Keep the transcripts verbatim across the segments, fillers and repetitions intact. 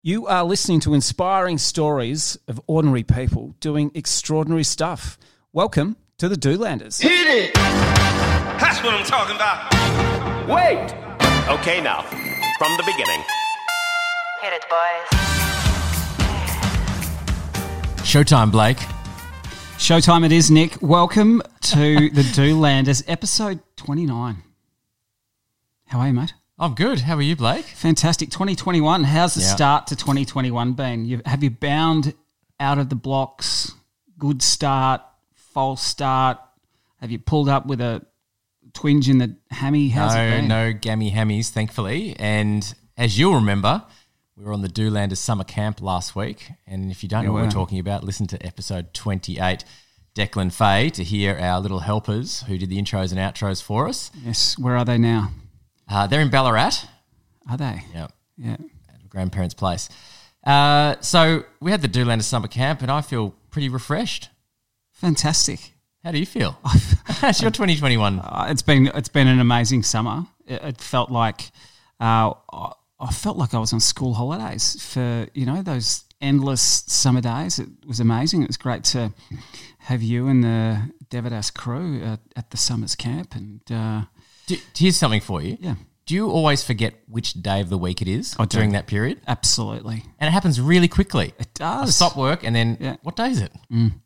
You are listening to inspiring stories of ordinary people doing extraordinary stuff. Welcome to the Doolanders. Hit it! That's what I'm talking about. Wait! Okay, now, from the beginning. Hit it, boys. Showtime, Blake. Showtime it is, Nick. Welcome to the Doolanders, episode twenty-nine. How are you, mate? I'm good. How are you, Blake? Fantastic. twenty twenty-one. How's the Yeah. start to twenty twenty-one been? You, have you bound out of the blocks? Good start, false start? Have you pulled up with a twinge in the hammy? How's no, it been? no gammy hammies, thankfully. And as you'll remember, we were on the Doolanders summer camp last week. And if you don't We know what were. we're talking about, listen to episode twenty-eight, Declan Fay, to hear our little helpers who did the intros and outros for us. Yes. Where are they now? Uh, they're in Ballarat. Are they? Yeah. Yeah. At grandparents' place. Uh, so we had the Doolanders summer camp, and I feel pretty refreshed. Fantastic. How do you feel? How's your twenty twenty-one? Uh, it's been it's been an amazing summer. It, it felt like uh, I, I felt like I was on school holidays for you know those endless summer days. It was amazing. It was great to have you and the Devidas crew uh, at the summers camp. And uh, Do, here's something for you. yeah, Do you always forget which day of the week it is I do. during that period? absolutely, And it happens really quickly. it I does. stop work and then, Yeah. what day is it?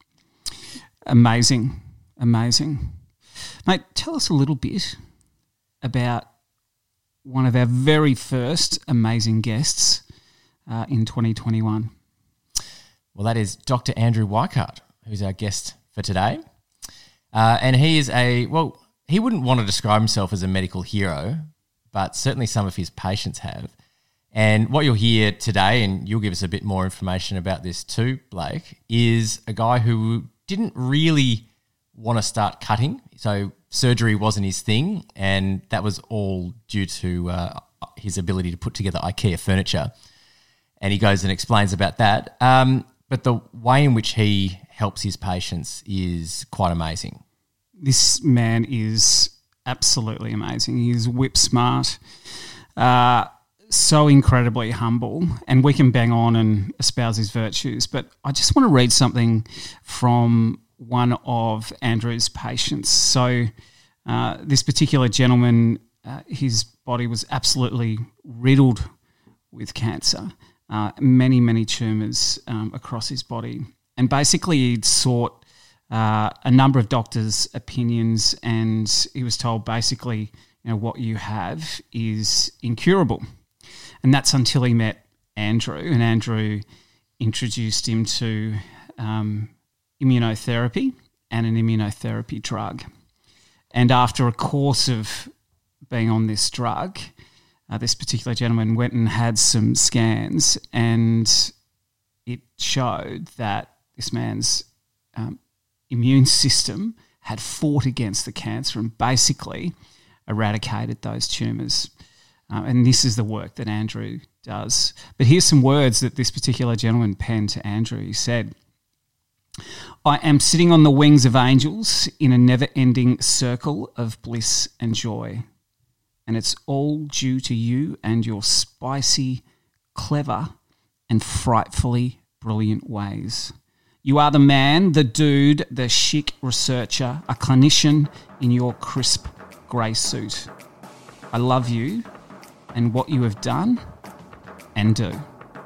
Amazing, amazing, mate. Tell us a little bit about one of our very first amazing guests uh, in twenty twenty-one. Well, that is Doctor Andrew Weikart, who's our guest for today. Uh, and he is a, well, he wouldn't want to describe himself as a medical hero, but certainly some of his patients have. And what you'll hear today, and you'll give us a bit more information about this too, Blake, is a guy who didn't really want to start cutting. So surgery wasn't his thing, and that was all due to uh, his ability to put together IKEA furniture. And he goes and explains about that. Um, but the way in which he helps his patients is quite amazing. This man is absolutely amazing. He's whip smart, uh, so incredibly humble, and we can bang on and espouse his virtues. But I just want to read something from one of Andrew's patients. So uh, this particular gentleman, uh, his body was absolutely riddled with cancer, uh, many, many tumours um, across his body. And basically he'd sought uh, a number of doctors' opinions, and he was told basically, you know, what you have is incurable. And that's until he met Andrew, and Andrew introduced him to um, immunotherapy and an immunotherapy drug. And after a course of being on this drug, uh, this particular gentleman went and had some scans, and it showed that this man's um, immune system had fought against the cancer and basically eradicated those tumours. Uh, and this is the work that Andrew does. But here's some words that this particular gentleman penned to Andrew. He said, "I am sitting on the wings of angels in a never-ending circle of bliss and joy. And it's all due to you and your spicy, clever, and frightfully brilliant ways. You are the man, the dude, the chic researcher, a clinician in your crisp grey suit. I love you and what you have done and do."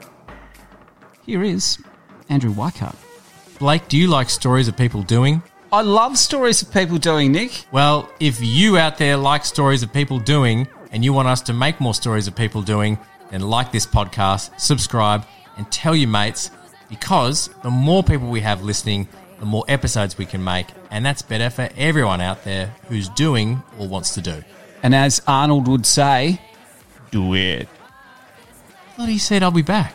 Here is Andrew Weikart. Blake, do you like stories of people doing? I love stories of people doing, Nick. Well, if you out there like stories of people doing and you want us to make more stories of people doing, then like this podcast, subscribe, and tell your mates, because the more people we have listening, the more episodes we can make, and that's better for everyone out there who's doing or wants to do. And as Arnold would say, do it. I thought he said I'll be back.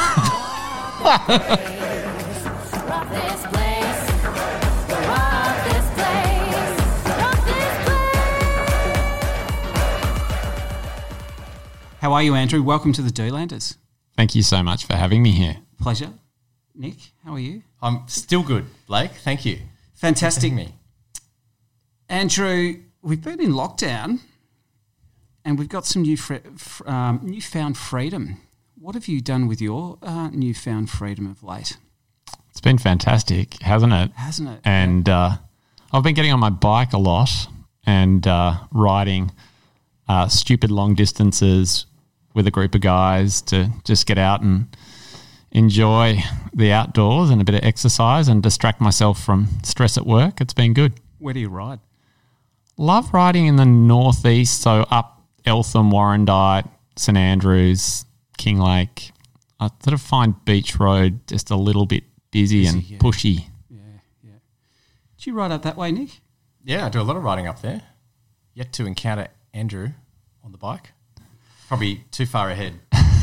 How are you, Andrew? Welcome to the Doolanders. Thank you so much for having me here. Pleasure. Nick, how are you? I'm still good, Blake. Thank you. Fantastic. Me. Andrew, we've been in lockdown and we've got some new fre- f- um, newfound freedom what have you done with your uh, newfound freedom of late? It's been fantastic, hasn't it? Hasn't it? And uh, I've been getting on my bike a lot and uh, riding uh, stupid long distances with a group of guys to just get out and enjoy the outdoors and a bit of exercise and distract myself from stress at work. It's been good. Where do you ride? Love riding in the northeast, so up Eltham, Warrandyte, St Andrews, Kinglake. I sort of find Beach Road just a little bit busy, Busy, and yeah. pushy. Yeah, yeah. Do you ride up that way, Nick? Yeah, I do a lot of riding up there. Yet to encounter Andrew on the bike. Probably too far ahead.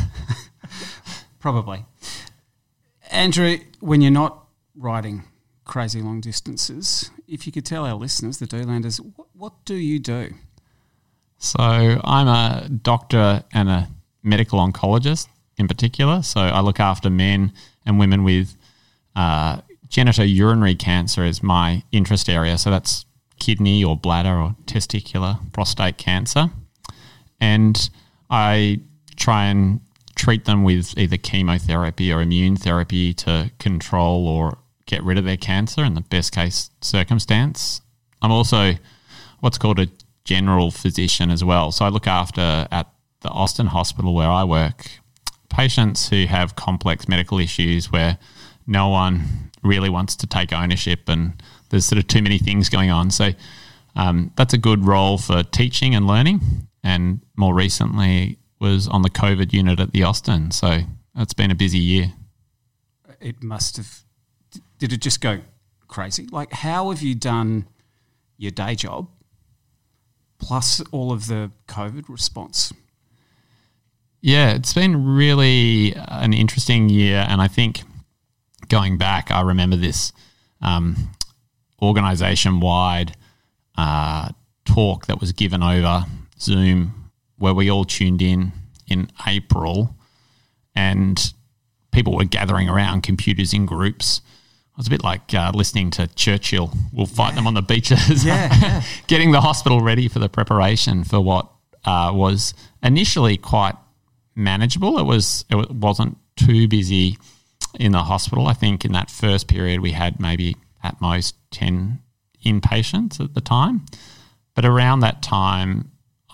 Probably. Andrew, when you're not riding crazy long distances, if you could tell our listeners, the Doolanders, what, what do you do? So I'm a doctor and a medical oncologist in particular. So I look after men and women with uh, genitourinary cancer is my interest area. So that's kidney or bladder or testicular prostate cancer. And I try and treat them with either chemotherapy or immune therapy to control or get rid of their cancer in the best case circumstance. I'm also what's called a general physician as well. So I look after at the Austin Hospital where I work patients who have complex medical issues where no one really wants to take ownership and there's sort of too many things going on. So um, that's a good role for teaching and learning, and more recently was on the COVID unit at the Austin. So it's been a busy year. It must have... Did it just go crazy? Like, how have you done your day job plus all of the COVID response? Yeah, it's been really an interesting year, and I think going back, I remember this um, organisation-wide uh, talk that was given over Zoom where we all tuned in in April and people were gathering around computers in groups. It was a bit like uh, listening to Churchill. We'll fight yeah. them on the beaches. Yeah, yeah. Getting the hospital ready for the preparation for what uh, was initially quite manageable. It was it wasn't too busy in the hospital. I think in that first period we had maybe at most ten inpatients at the time. But around that time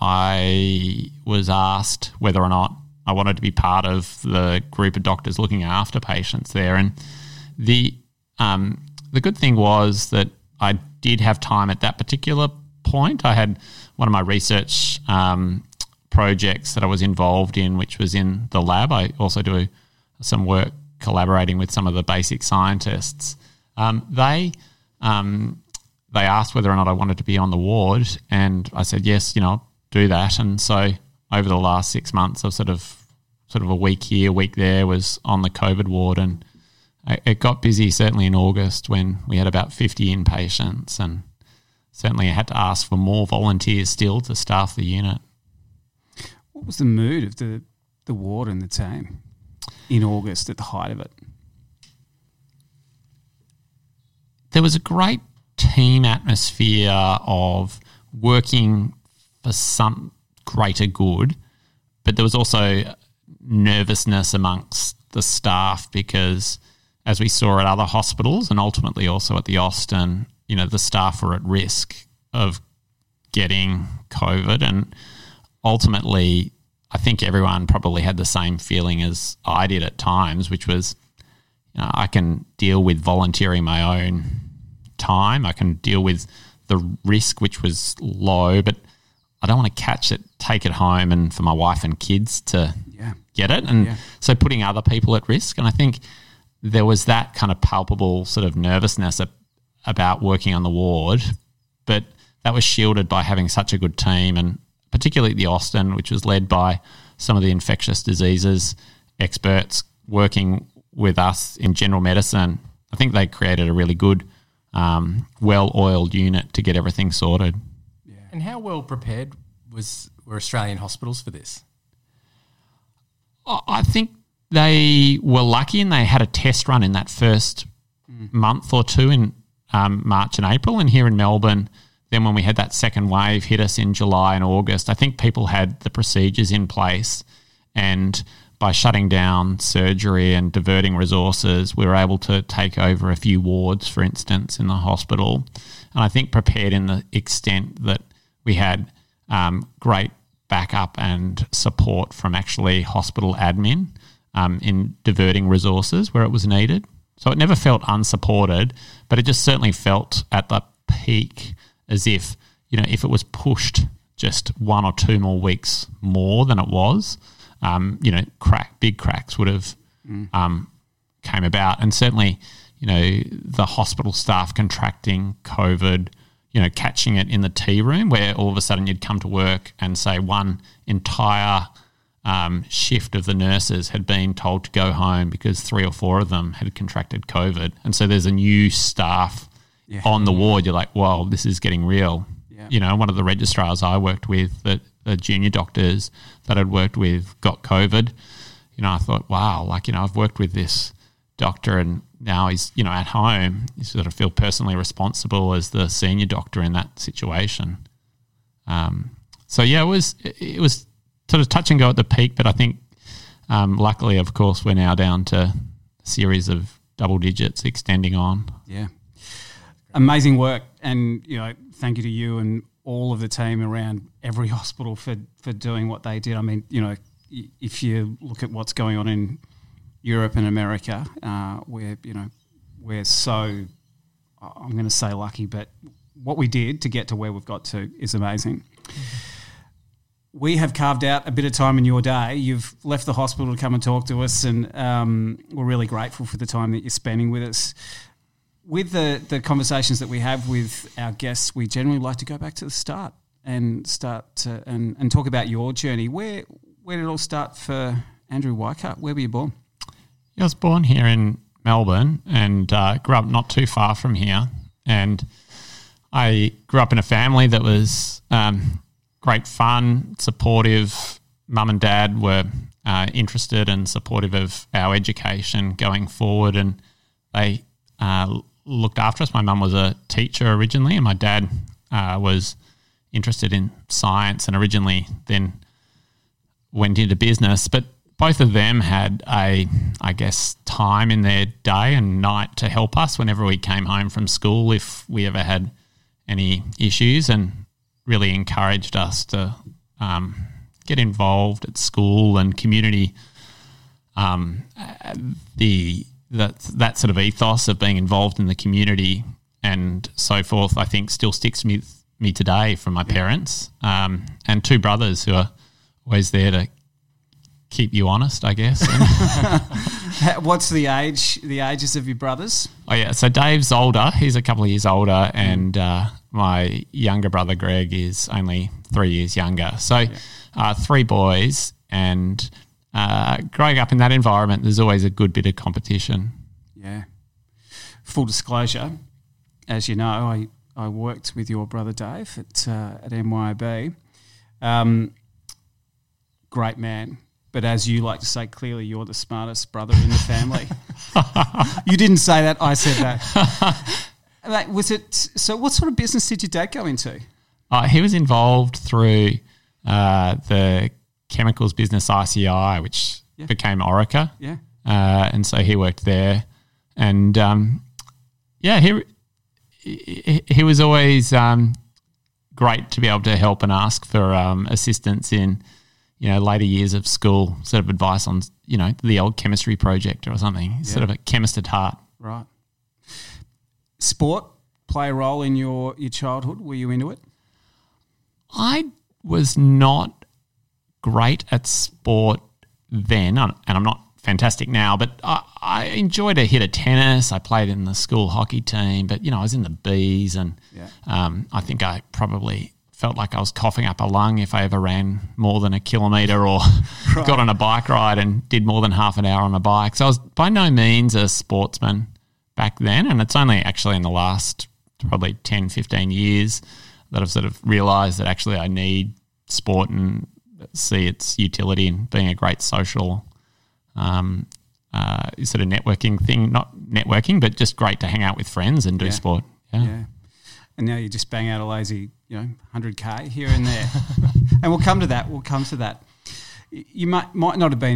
I was asked whether or not I wanted to be part of the group of doctors looking after patients there. And the um, the good thing was that I did have time at that particular point. I had one of my research um, projects that I was involved in, which was in the lab. I also do some work collaborating with some of the basic scientists. Um, they um, they asked whether or not I wanted to be on the ward, and I said yes. You know, I'll do that. And so over the last six months, I've sort of sort of a week here, a week there, was on the COVID ward, and it got busy certainly in August when we had about fifty inpatients, and certainly I had to ask for more volunteers still to staff the unit. What was the mood of the, the ward and the team in August at the height of it? There was a great team atmosphere of working for some greater good, but there was also nervousness amongst the staff because, as we saw at other hospitals and ultimately also at the Austin, you know, the staff were at risk of getting COVID. And ultimately, I think everyone probably had the same feeling as I did at times, which was, you know, I can deal with volunteering my own time. I can deal with the risk, which was low, but I don't want to catch it, take it home and for my wife and kids to yeah. get it. And yeah. so putting other people at risk. And I think there was that kind of palpable sort of nervousness about working on the ward, but that was shielded by having such a good team, and particularly the Austin, which was led by some of the infectious diseases experts working with us in general medicine. I think they created a really good, um, well-oiled unit to get everything sorted. Yeah. And how well prepared was were Australian hospitals for this? I think they were lucky and they had a test run in that first mm. month or two in um, March and April. And here in Melbourne, then when we had that second wave hit us in July and August, I think people had the procedures in place and by shutting down surgery and diverting resources, we were able to take over a few wards, for instance, in the hospital. And I think prepared in the extent that we had um, great backup and support from actually hospital admin um, in diverting resources where it was needed. So it never felt unsupported, but it just certainly felt at the peak as if, you know, if it was pushed just one or two more weeks more than it was, um, you know, crack big cracks would have mm. um, came about. And certainly, you know, the hospital staff contracting COVID, you know, catching it in the tea room where all of a sudden you'd come to work and say one entire um, shift of the nurses had been told to go home because three or four of them had contracted COVID. And so there's a new staff yeah. on the ward. You're like, whoa, this is getting real. Yeah. You know, one of the registrars I worked with, the, the junior doctors that I'd worked with got COVID. You know, I thought, wow, like, you know, I've worked with this doctor and now he's, you know, at home. You sort of feel personally responsible as the senior doctor in that situation. Um, so, yeah, it was it was sort of touch and go at the peak, but I think um, luckily, of course, we're now down to a series of double digits extending on. Yeah. Amazing work. And, you know, thank you to you and all of the team around every hospital for, for doing what they did. I mean, you know, if you look at what's going on in Europe and America, uh, we're, you know, we're so, I'm going to say lucky, but what we did to get to where we've got to is amazing. We have carved out a bit of time in your day. You've left the hospital to come and talk to us, and um, we're really grateful for the time that you're spending with us. With the, the conversations that we have with our guests, we generally like to go back to the start and start to, and, and talk about your journey. Where where did it all start for Andrew Weikart? Where were you born? Yeah, I was born here in Melbourne and uh, grew up not too far from here. And I grew up in a family that was um, great fun, supportive. Mum and dad were uh, interested and supportive of our education going forward, and they uh, looked after us. My mum was a teacher originally, and my dad uh, was interested in science and originally then went into business. But both of them had a, I guess, time in their day and night to help us whenever we came home from school if we ever had any issues, and really encouraged us to um, get involved at school and community. Um, the that that sort of ethos of being involved in the community and so forth, I think, still sticks to me, me today from my parents, um, and two brothers who are always there to keep you honest, I guess. What's the age? The ages of your brothers? Oh yeah, so Dave's older. He's a couple of years older, and uh, my younger brother Greg is only three years younger. So yeah. uh, three boys, and uh, growing up in that environment, there's always a good bit of competition. Yeah. Full disclosure, as you know, I, I worked with your brother Dave at uh, at M Y O B. Um, great man. But as you like to say, clearly you're the smartest brother in the family. You didn't say that, I said that. Like, was it? So what sort of business did your dad go into? Uh, he was involved through uh, the chemicals business I C I, which yeah. became Orica. Yeah. Uh, and so he worked there. And, um, yeah, he, he, he was always um, great to be able to help and ask for um, assistance in, you know, later years of school, sort of advice on, you know, the old chemistry project or something. He's yeah. sort of a chemist at heart. Right. Sport play a role in your, your childhood? Were you into it? I was not great at sport then, and I'm not fantastic now, but I, I enjoyed a hit of tennis. I played in the school hockey team, but, you know, I was in the Bs, and yeah. um, I think I probably felt like I was coughing up a lung if I ever ran more than a kilometre or right. got on a bike ride and did more than half an hour on a bike. So I was by no means a sportsman back then, and it's only actually in the last probably ten, fifteen years that I've sort of realised that actually I need sport and see its utility in being a great social um, uh, sort of networking thing. Not networking, but just great to hang out with friends and do yeah. sport. Yeah. yeah. And now you just bang out a lazy, you know, one hundred K here and there. And we'll come to that. We'll come to that. You might might not have been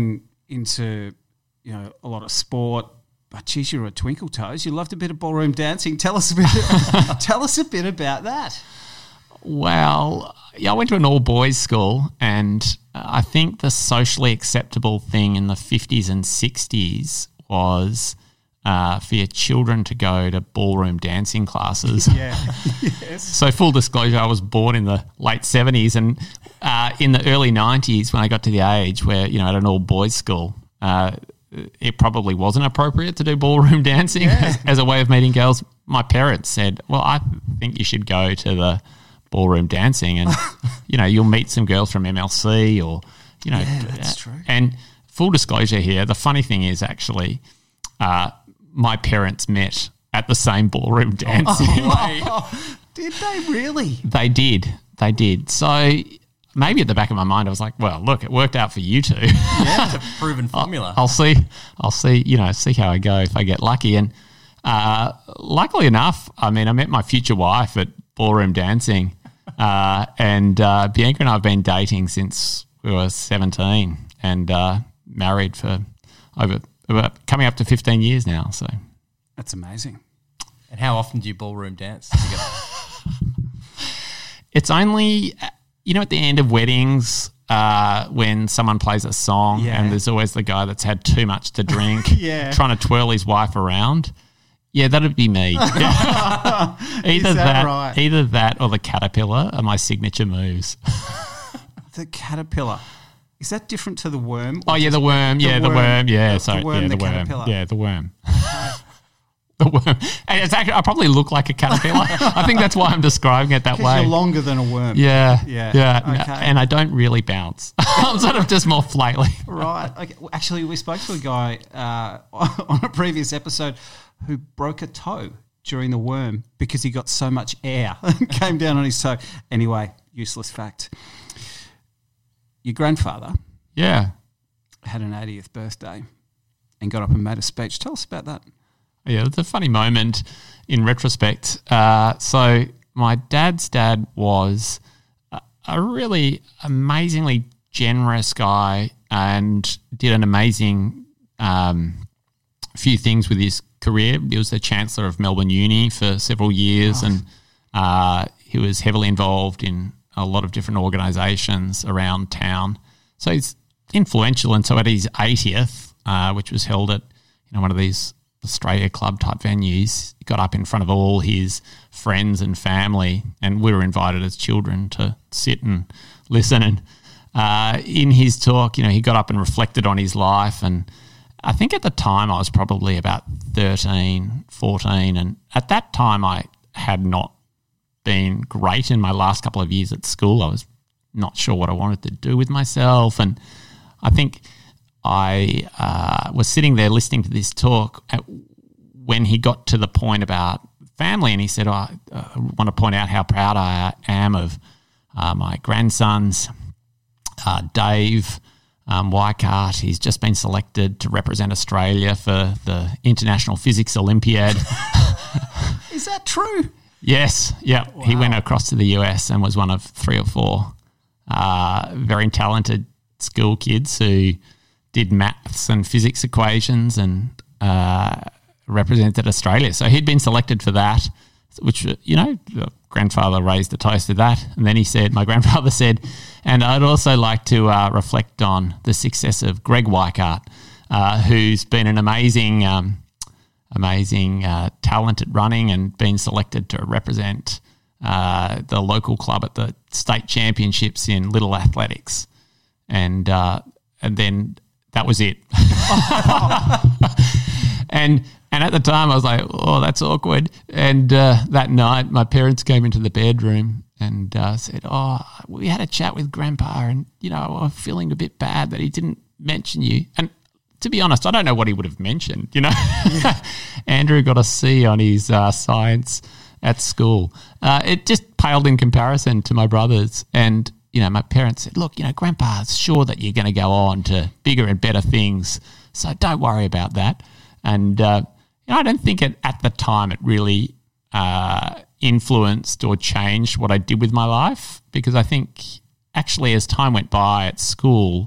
into, you know, a lot of sport. But geez, you're a twinkle toes. You loved a bit of ballroom dancing. Tell us a bit. tell us a bit about that. Well, yeah, I went to an all-boys school, and I think the socially acceptable thing in the fifties and sixties was uh, for your children to go to ballroom dancing classes. Yeah. Yes. So full disclosure, I was born in the late seventies, and uh, in the early nineties when I got to the age where, you know, at an all-boys school, uh, it probably wasn't appropriate to do ballroom dancing Yeah. as, as a way of meeting girls. My parents said, well, I think you should go to the ballroom dancing and, you know, you'll meet some girls from M L C or, you know. Yeah, that's true. And full disclosure here, the funny thing is actually uh, my parents met at the same ballroom dancing. Oh, did they really? They did. They did. So maybe at the back of my mind I was like, well, look, it worked out for you two. Yeah, it's a proven formula. I'll see. I'll see. You know, see how I go if I get lucky. And uh, luckily enough, I mean, I met my future wife at ballroom dancing, uh, and uh, Bianca and I have been dating since we were seventeen, and uh, married for over, over coming up to fifteen years now. So That's amazing. And how often do you ballroom dance together? it's only, you know, at the end of weddings. Uh, when someone plays a song Yeah. and there's always the guy that's had too much to drink, Yeah. trying to twirl his wife around. Yeah, that'd be me. either Is that that, right? either that, or the caterpillar are my signature moves. The caterpillar. Is that different to the worm? Oh yeah, the worm. The Yeah, the worm. worm. Yeah, The- sorry. the worm, yeah, the the, worm. caterpillar. Yeah, the worm. The worm. And it's actually, I probably look like a caterpillar. I think that's why I'm describing it that Because way. you're longer than a worm. Yeah, Yeah, yeah. no, okay. and I don't really bounce. I'm sort of just more flaily. Right. Okay. Well, actually, we spoke to a guy uh, on a previous episode who broke a toe during the worm because he got so much air and came down on his toe. Anyway, useless fact. Your grandfather Yeah. had an eightieth birthday and got up and made a speech. Tell us about that. Yeah, it's a funny moment in retrospect. Uh, so my dad's dad was a, a really amazingly generous guy and did an amazing um, few things with his career. He was the Chancellor of Melbourne Uni for several years, and uh, he was heavily involved in a lot of different organisations around town. So he's influential, and so at his eightieth, uh, which was held at, you know, one of these Australia Club type venues, he got up in front of all his friends and family, and we were invited as children to sit and listen. And uh, in his talk, you know, he got up and reflected on his life. And I think at the time I was probably about thirteen, fourteen, and at that time I had not been great in my last couple of years at school. I was not sure what I wanted to do with myself, and I think I uh, was sitting there listening to this talk at, when he got to the point about family, and he said, oh, I uh, want to point out how proud I am of uh, my grandsons, uh, Dave um, Weikart. He's just been selected to represent Australia for the International Physics Olympiad. Is that true? Yes, yeah. He went across to the U S and was one of three or four uh, very talented school kids who did maths and physics equations and uh, represented Australia. So he'd been selected for that, which, you know, the grandfather raised a toast to that. And then he said, my grandfather said, and I'd also like to uh, reflect on the success of Greg Weikart, uh, who's been an amazing, um, amazing uh, talent at running and been selected to represent uh, the local club at the state championships in little athletics. And uh, and then that was it. and and at the time I was like, oh, that's awkward. And uh, that night my parents came into the bedroom and uh, said, oh, we had a chat with Grandpa and, you know, I'm feeling a bit bad that he didn't mention you. And to be honest, I don't know what he would have mentioned, you know. Yeah. Andrew got a C on his uh, science at school. Uh, it just paled in comparison to my brothers. And, you know, my parents said, look, you know, Grandpa's sure that you're going to go on to bigger and better things, so don't worry about that. And, uh, you know, I don't think it, at the time it really uh, influenced or changed what I did with my life, because I think actually as time went by at school,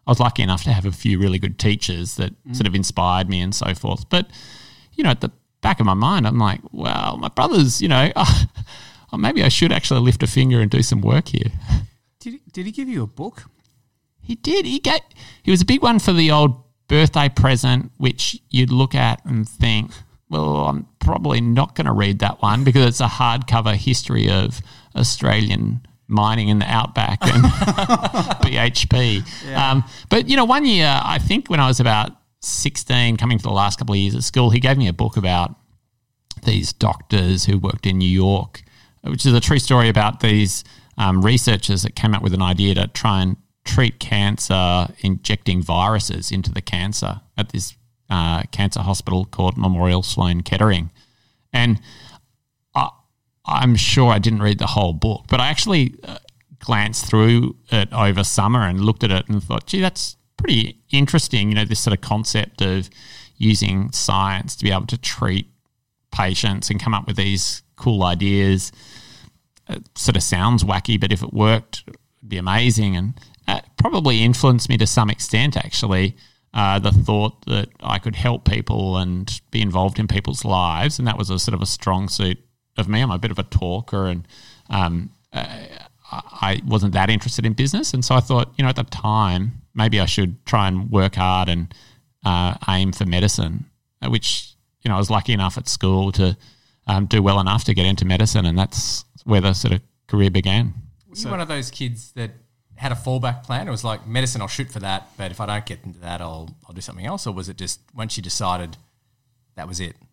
I was lucky enough to have a few really good teachers that mm. sort of inspired me and so forth. But, you know, at the back of my mind, I'm like, well, my brother's, you know, oh, oh, maybe I should actually lift a finger and do some work here. Did he, did he give you a book? He did. He got, he was a big one for the old birthday present, which you'd look at and think, well, I'm probably not going to read that one because it's a hardcover history of Australian mining in the outback and B H P. Yeah. Um, but, you know, one year, I think when I was about sixteen, coming to the last couple of years at school, he gave me a book about these doctors who worked in New York, which is a true story about these um, researchers that came up with an idea to try and treat cancer injecting viruses into the cancer at this uh, cancer hospital called Memorial Sloan Kettering. And I, I'm sure I didn't read the whole book, but I actually uh, glanced through it over summer and looked at it and thought, gee, that's pretty interesting, you know, this sort of concept of using science to be able to treat patients and come up with these cool ideas. It sort of sounds wacky, but if it worked, it'd be amazing. And it probably influenced me to some extent, actually, uh, the thought that I could help people and be involved in people's lives. And that was a sort of a strong suit of me. I'm a bit of a talker and um, uh, I wasn't that interested in business. And so I thought, you know, at the time, maybe I should try and work hard and uh, aim for medicine, which, you know, I was lucky enough at school to um, do well enough to get into medicine, and that's where the sort of career began. Were you one of those kids that had a fallback plan? It was like, medicine, I'll shoot for that, but if I don't get into that, I'll I'll do something else? Or was it just once you decided that was it?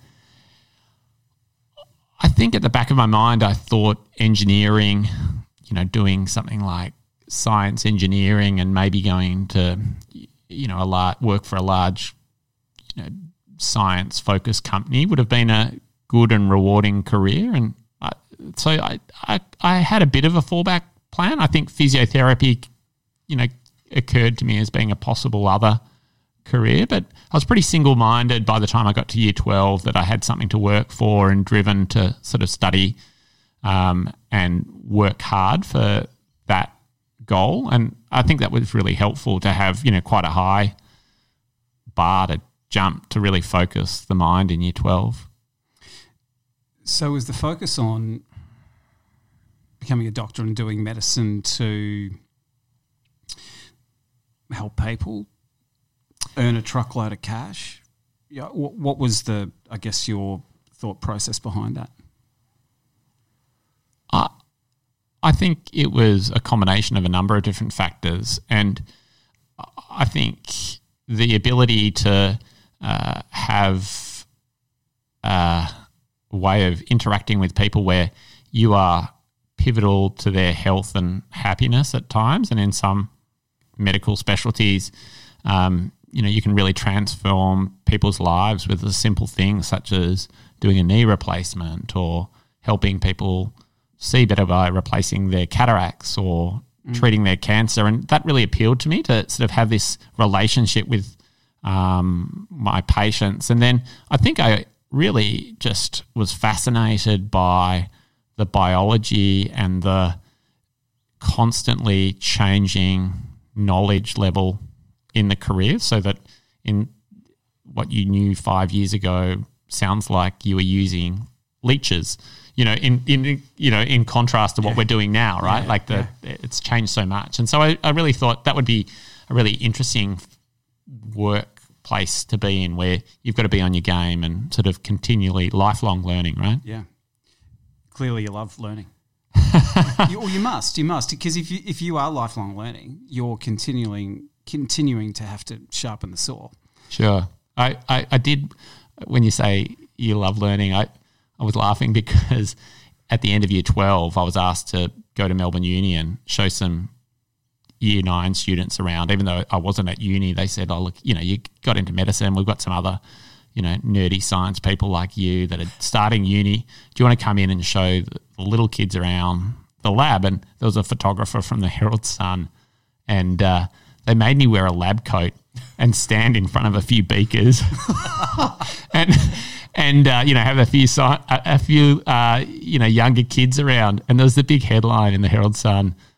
I think at the back of my mind, I thought engineering, you know, doing something like science engineering and maybe going to, you know, a lar- work for a large, you know, science-focused company would have been a good and rewarding career. And I, so I, I I had a bit of a fallback plan. I think physiotherapy, you know, occurred to me as being a possible other career, but I was pretty single-minded by the time I got to year twelve that I had something to work for and driven to sort of study um, and work hard for that goal. And I think that was really helpful to have, you know, quite a high bar to jump to really focus the mind in year twelve. So was the focus on becoming a doctor and doing medicine to help people earn a truckload of cash? Yeah, what, what was the, I guess, your thought process behind that? Uh, I think it was a combination of a number of different factors, and I think the ability to uh, have a way of interacting with people where you are pivotal to their health and happiness at times, and in some medical specialties, um, you know, you can really transform people's lives with a simple things such as doing a knee replacement or helping people see better by replacing their cataracts or mm. treating their cancer. And that really appealed to me, to sort of have this relationship with um, my patients. And then I think I really just was fascinated by the biology and the constantly changing knowledge level in the career, so that in what you knew five years ago sounds like you were using leeches, you know, in, in you know, in contrast to what yeah. we're doing now, right? Yeah, like the yeah. it's changed so much. And so I, I really thought that would be a really interesting workplace to be in, where you've got to be on your game and sort of continually lifelong learning, right? Yeah. Clearly you love learning. you, or you must, you must, because if you if you are lifelong learning, you're continuing continuing to have to sharpen the saw. Sure. I, I, I did, when you say you love learning, I, I was laughing because at the end of year twelve, I was asked to go to Melbourne Uni and show some year nine students around. Even though I wasn't at uni, they said, oh, look, you know, you got into medicine. We've got some other, you know, nerdy science people like you that are starting uni. Do you want to come in and show the little kids around the lab? And there was a photographer from the Herald Sun, and uh, they made me wear a lab coat and stand in front of a few beakers and and uh, you know, have a few a few uh, you know, younger kids around. And there was the big headline in the Herald Sun: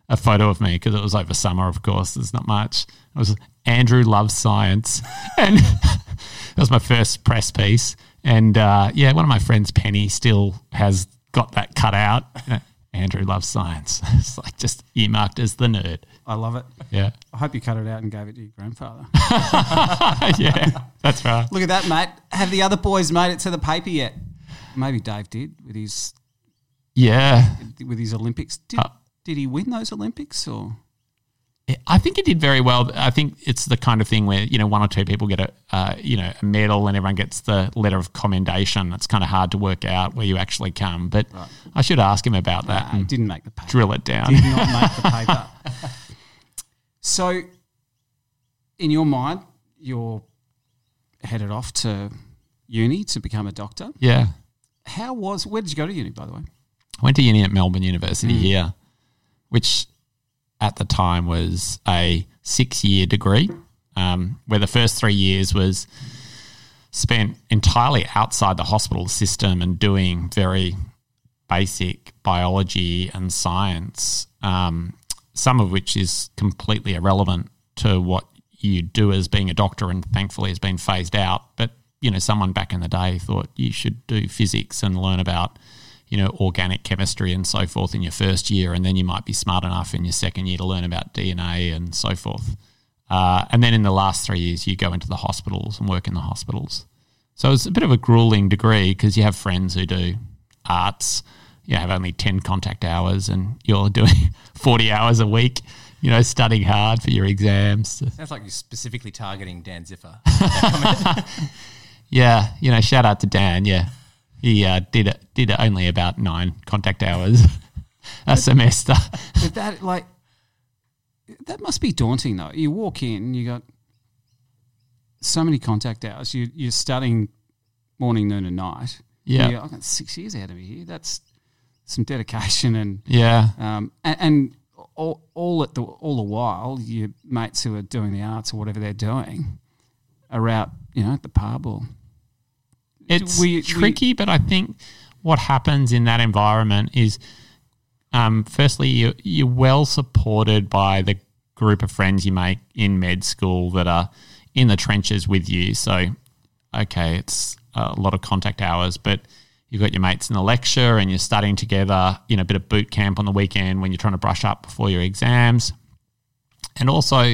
a photo of me because it was over summer, of course. There's not much. It was Andrew Loves Science. And that was my first press piece. And, uh, yeah, one of my friends, Penny, still has got that cut out. You know, Andrew Loves Science. It's like just earmarked as the nerd. I love it. Yeah. I hope you cut it out and gave it to your grandfather. Yeah, that's right. Look at that, mate. Have the other boys made it to the paper yet? Maybe Dave did with his Yeah. with his Olympics. Did, Uh, did he win those Olympics or? I think he did very well. I think it's the kind of thing where, you know, one or two people get a, uh, you know, a medal and everyone gets the letter of commendation. It's kind of hard to work out where you actually come. But Right. I should ask him about that Nah, he and didn't make the paper. drill it down. Did not make the paper. So, in your mind, you're headed off to uni to become a doctor. Yeah. How was? Where did you go to uni, by the way? I went to uni at Melbourne University Mm. here, which at the time was a six-year degree, um, where the first three years was spent entirely outside the hospital system and doing very basic biology and science, um, some of which is completely irrelevant to what you do as being a doctor and thankfully has been phased out. But, you know, someone back in the day thought you should do physics and learn about, you know, organic chemistry and so forth in your first year, and then you might be smart enough in your second year to learn about D N A and so forth. Uh, and then in the last three years, you go into the hospitals and work in the hospitals. So it's a bit of a grueling degree because you have friends who do arts, you have only ten contact hours and you're doing forty hours a week, you know, studying hard for your exams. Sounds like you're specifically targeting Dan Ziffer. Yeah, you know, shout out to Dan, yeah. He uh, did it, did only about nine contact hours a semester. But that, like, that must be daunting, though. You walk in, you got so many contact hours. You, you're studying morning, noon, and night. Yeah. You're, I've got six years out of here. That's some dedication and Yeah. um and, and all all at the all the while, your mates who are doing the arts or whatever they're doing are out, you know, at the pub or. It's We- we- tricky, but I think what happens in that environment is, um, firstly, you, you're well supported by the group of friends you make in med school that are in the trenches with you. So, okay, it's a lot of contact hours, but you've got your mates in the lecture and you're studying together, you know, a bit of boot camp on the weekend when you're trying to brush up before your exams. And also,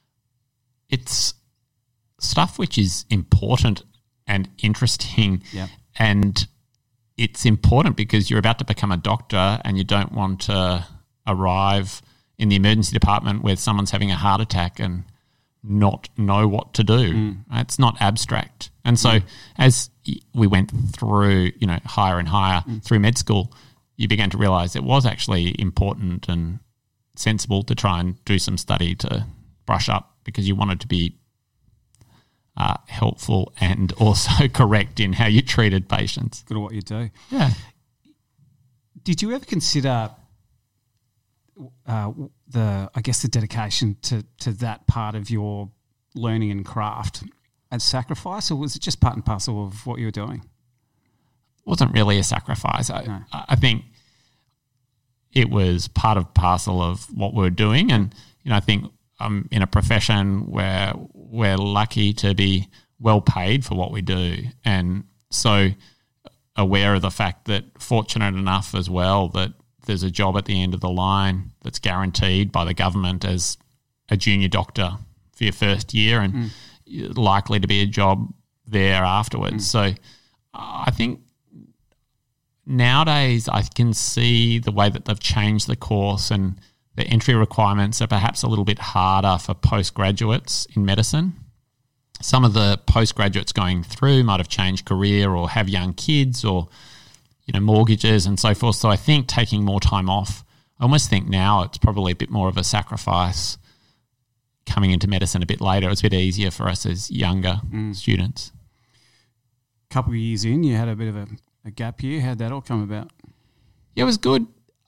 it's stuff which is important and interesting, Yep. and it's important because you're about to become a doctor and you don't want to arrive in the emergency department where someone's having a heart attack and not know what to do. Mm. It's not abstract. And so as y- we went through, you know, higher and higher Mm. through med school, you began to realise it was actually important and sensible to try and do some study to brush up because you wanted to be Uh, helpful and also correct in how you treated patients. Good at what you do. Yeah. Did you ever consider uh, the, I guess, the dedication to, to that part of your learning and craft as sacrifice, or was it just part and parcel of what you were doing? Wasn't really a sacrifice. I, No. I think it was part of parcel of what we were doing. And, you know, I think I'm in a profession where we're lucky to be well paid for what we do. And so aware of the fact that fortunate enough as well that there's a job at the end of the line that's guaranteed by the government as a junior doctor for your first year and you're likely to be a job there afterwards. So I think nowadays I can see the way that they've changed the course and the entry requirements are perhaps a little bit harder for postgraduates in medicine. Some of the postgraduates going through might have changed career or have young kids or, you know, mortgages and so forth. So I think taking more time off, I almost think now it's probably a bit more of a sacrifice coming into medicine a bit later. It's a bit easier for us as younger students. Couple of years in, you had a bit of a, a gap year. How'd that all come about? Yeah, it was good.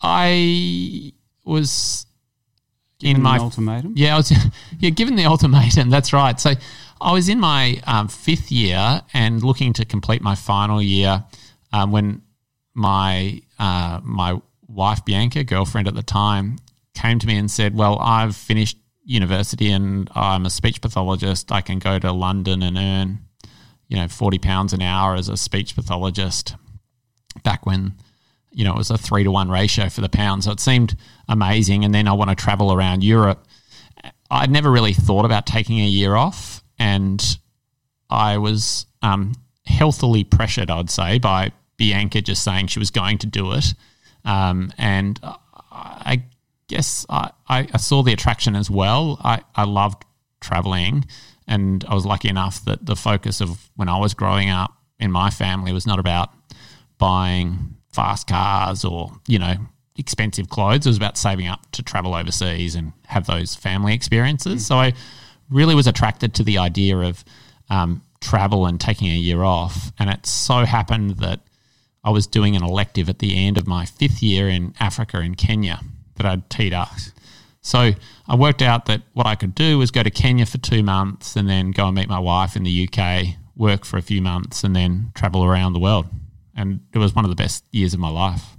I was Given in my an ultimatum? Yeah, I was. Yeah, given the ultimatum. That's right. So I was in my um, fifth year and looking to complete my final year um, when my uh, my wife Bianca, girlfriend at the time, came to me and said, well, I've finished university and I'm a speech pathologist. I can go to London and earn, you know, forty pounds an hour as a speech pathologist back when, you know, it was a three to one ratio for the pound. So it seemed amazing. And then I want to travel around Europe. I'd never really thought about taking a year off, and I was um, healthily pressured, I'd say, by Bianca just saying she was going to do it. Um, and I guess I, I saw the attraction as well. I, I loved traveling, and I was lucky enough that the focus of when I was growing up in my family was not about buying fast cars or, you know, expensive clothes. It was about saving up to travel overseas and have those family experiences. So I really was attracted to the idea of um, travel and taking a year off. And it so happened that I was doing an elective at the end of my fifth year in Africa in Kenya that I'd teed up. So I worked out that what I could do was go to Kenya for two months and then go and meet my wife in the U K, work for a few months and then travel around the world. And it was one of the best years of my life.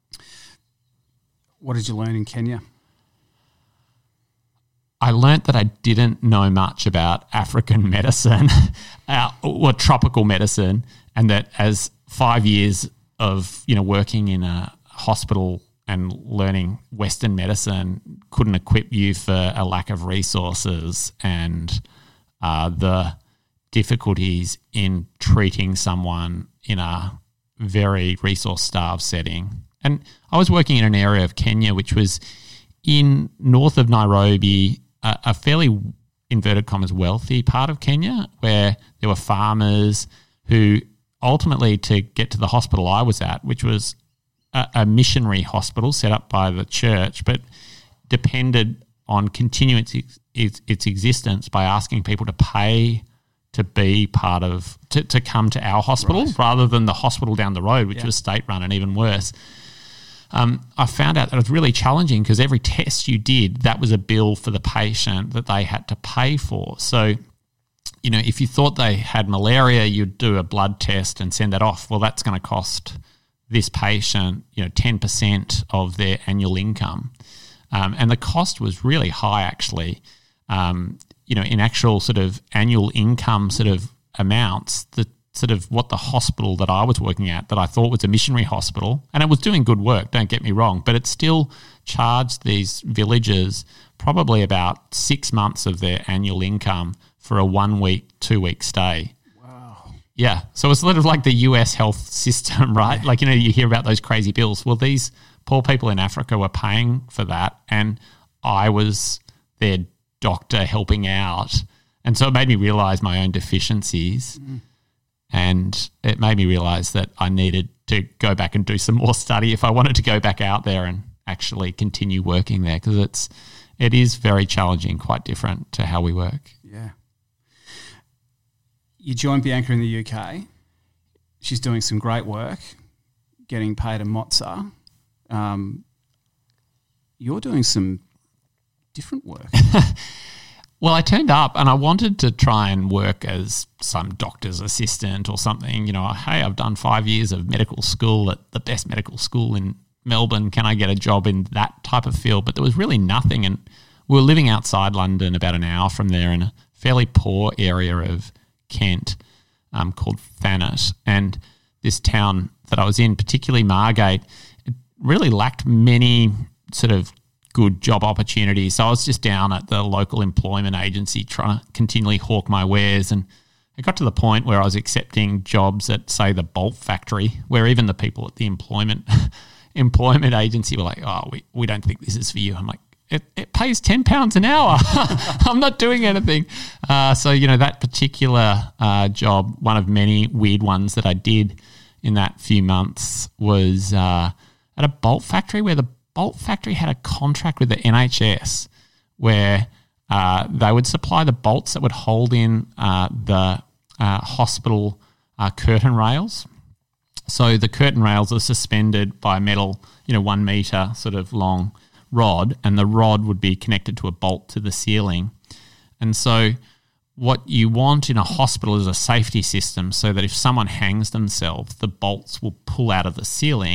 What did you learn in Kenya? I learnt that I didn't know much about African medicine uh, or tropical medicine, and that as five years of, you know, working in a hospital and learning Western medicine couldn't equip you for a lack of resources and uh, the difficulties in treating someone in a very resource-starved setting. And I was working in an area of Kenya which was in north of Nairobi, a, a fairly, inverted commas, wealthy part of Kenya, where there were farmers who ultimately, to get to the hospital I was at, which was a, a missionary hospital set up by the church, but depended on continuing its, its, its existence by asking people to pay to be part of, to, to come to our hospital right. rather than the hospital down the road, which yeah. was state-run and even worse. Um, I found out that it was really challenging because every test you did, that was a bill for the patient that they had to pay for. So, you know, if you thought they had malaria, you'd do a blood test and send that off. Well, that's going to cost this patient, you know, ten percent of their annual income. Um, and the cost was really high, actually. Um, you know, in actual sort of annual income sort of amounts, the sort of what the hospital that I was working at, that I thought was a missionary hospital, and it was doing good work, don't get me wrong, but it still charged these villagers probably about six months of their annual income for a one-week, two-week stay. Wow. Yeah. So it's sort of like the U S health system, right? Yeah. Like, you know, you hear about those crazy bills. Well, these poor people in Africa were paying for that, and I was their doctor helping out. And so it made me realise my own deficiencies. Mm. And it made me realise that I needed to go back and do some more study if I wanted to go back out there and actually continue working there, because it's it is very challenging, quite different to how we work. Yeah. You joined Bianca in the U K. She's doing some great work, getting paid a mozza. Um, you're doing some different work. Well, I turned up and I wanted to try and work as some doctor's assistant or something. You know, hey, I've done five years of medical school at the best medical school in Melbourne. Can I get a job in that type of field? But there was really nothing. And we were living outside London, about an hour from there, in a fairly poor area of Kent um, called Thanet. And this town that I was in, particularly Margate, it really lacked many sort of good job opportunities. So I was just down at the local employment agency trying to continually hawk my wares, and it got to the point where I was accepting jobs at, say, the Bolt factory, where even the people at the employment employment agency were like, oh, we, we don't think this is for you. I'm like, it, it pays ten pounds an hour. I'm not doing anything. Uh, so, you know, that particular uh, job, one of many weird ones that I did in that few months, was uh, at a Bolt factory, where the Bolt factory had a contract with the N H S where uh, they would supply the bolts that would hold in uh, the uh, hospital uh, curtain rails. So the curtain rails are suspended by a metal, you know, one metre sort of long rod, and the rod would be connected to a bolt to the ceiling. And so what you want in a hospital is a safety system so that if someone hangs themselves, the bolts will pull out of the ceiling,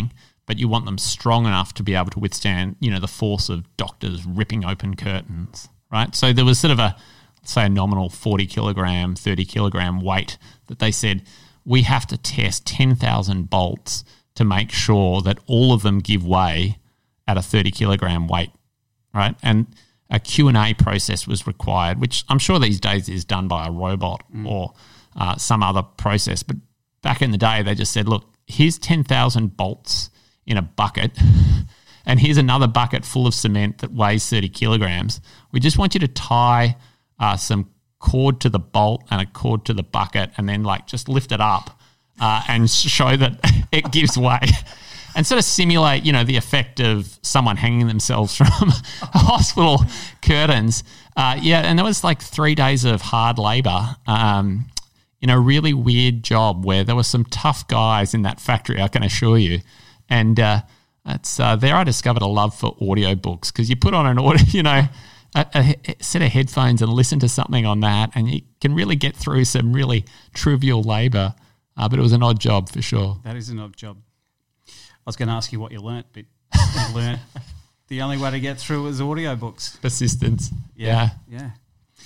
but you want them strong enough to be able to withstand, you know, the force of doctors ripping open curtains, right? So there was sort of a, say, a nominal forty kilogram, thirty kilogram weight that they said, we have to test ten thousand bolts to make sure that all of them give way at a thirty kilogram weight, right? And a Q and A process was required, which I'm sure these days is done by a robot mm. or uh, some other process. But back in the day, they just said, look, here's ten thousand bolts in a bucket and here's another bucket full of cement that weighs thirty kilograms. We just want you to tie uh, some cord to the bolt and a cord to the bucket and then like just lift it up uh, and show that it gives way. And sort of simulate, you know, the effect of someone hanging themselves from hospital curtains. Uh, yeah, and there was like three days of hard labour um, in a really weird job where there were some tough guys in that factory, I can assure you. And uh, it's uh, there I discovered a love for audiobooks because you put on an audio, you know, a, a, a set of headphones and listen to something on that and you can really get through some really trivial labour. Uh, but it was an odd job for sure. That is an odd job. I was going to ask you what you learnt, but you learnt the only way to get through was audiobooks. Persistence. Yeah, yeah. yeah.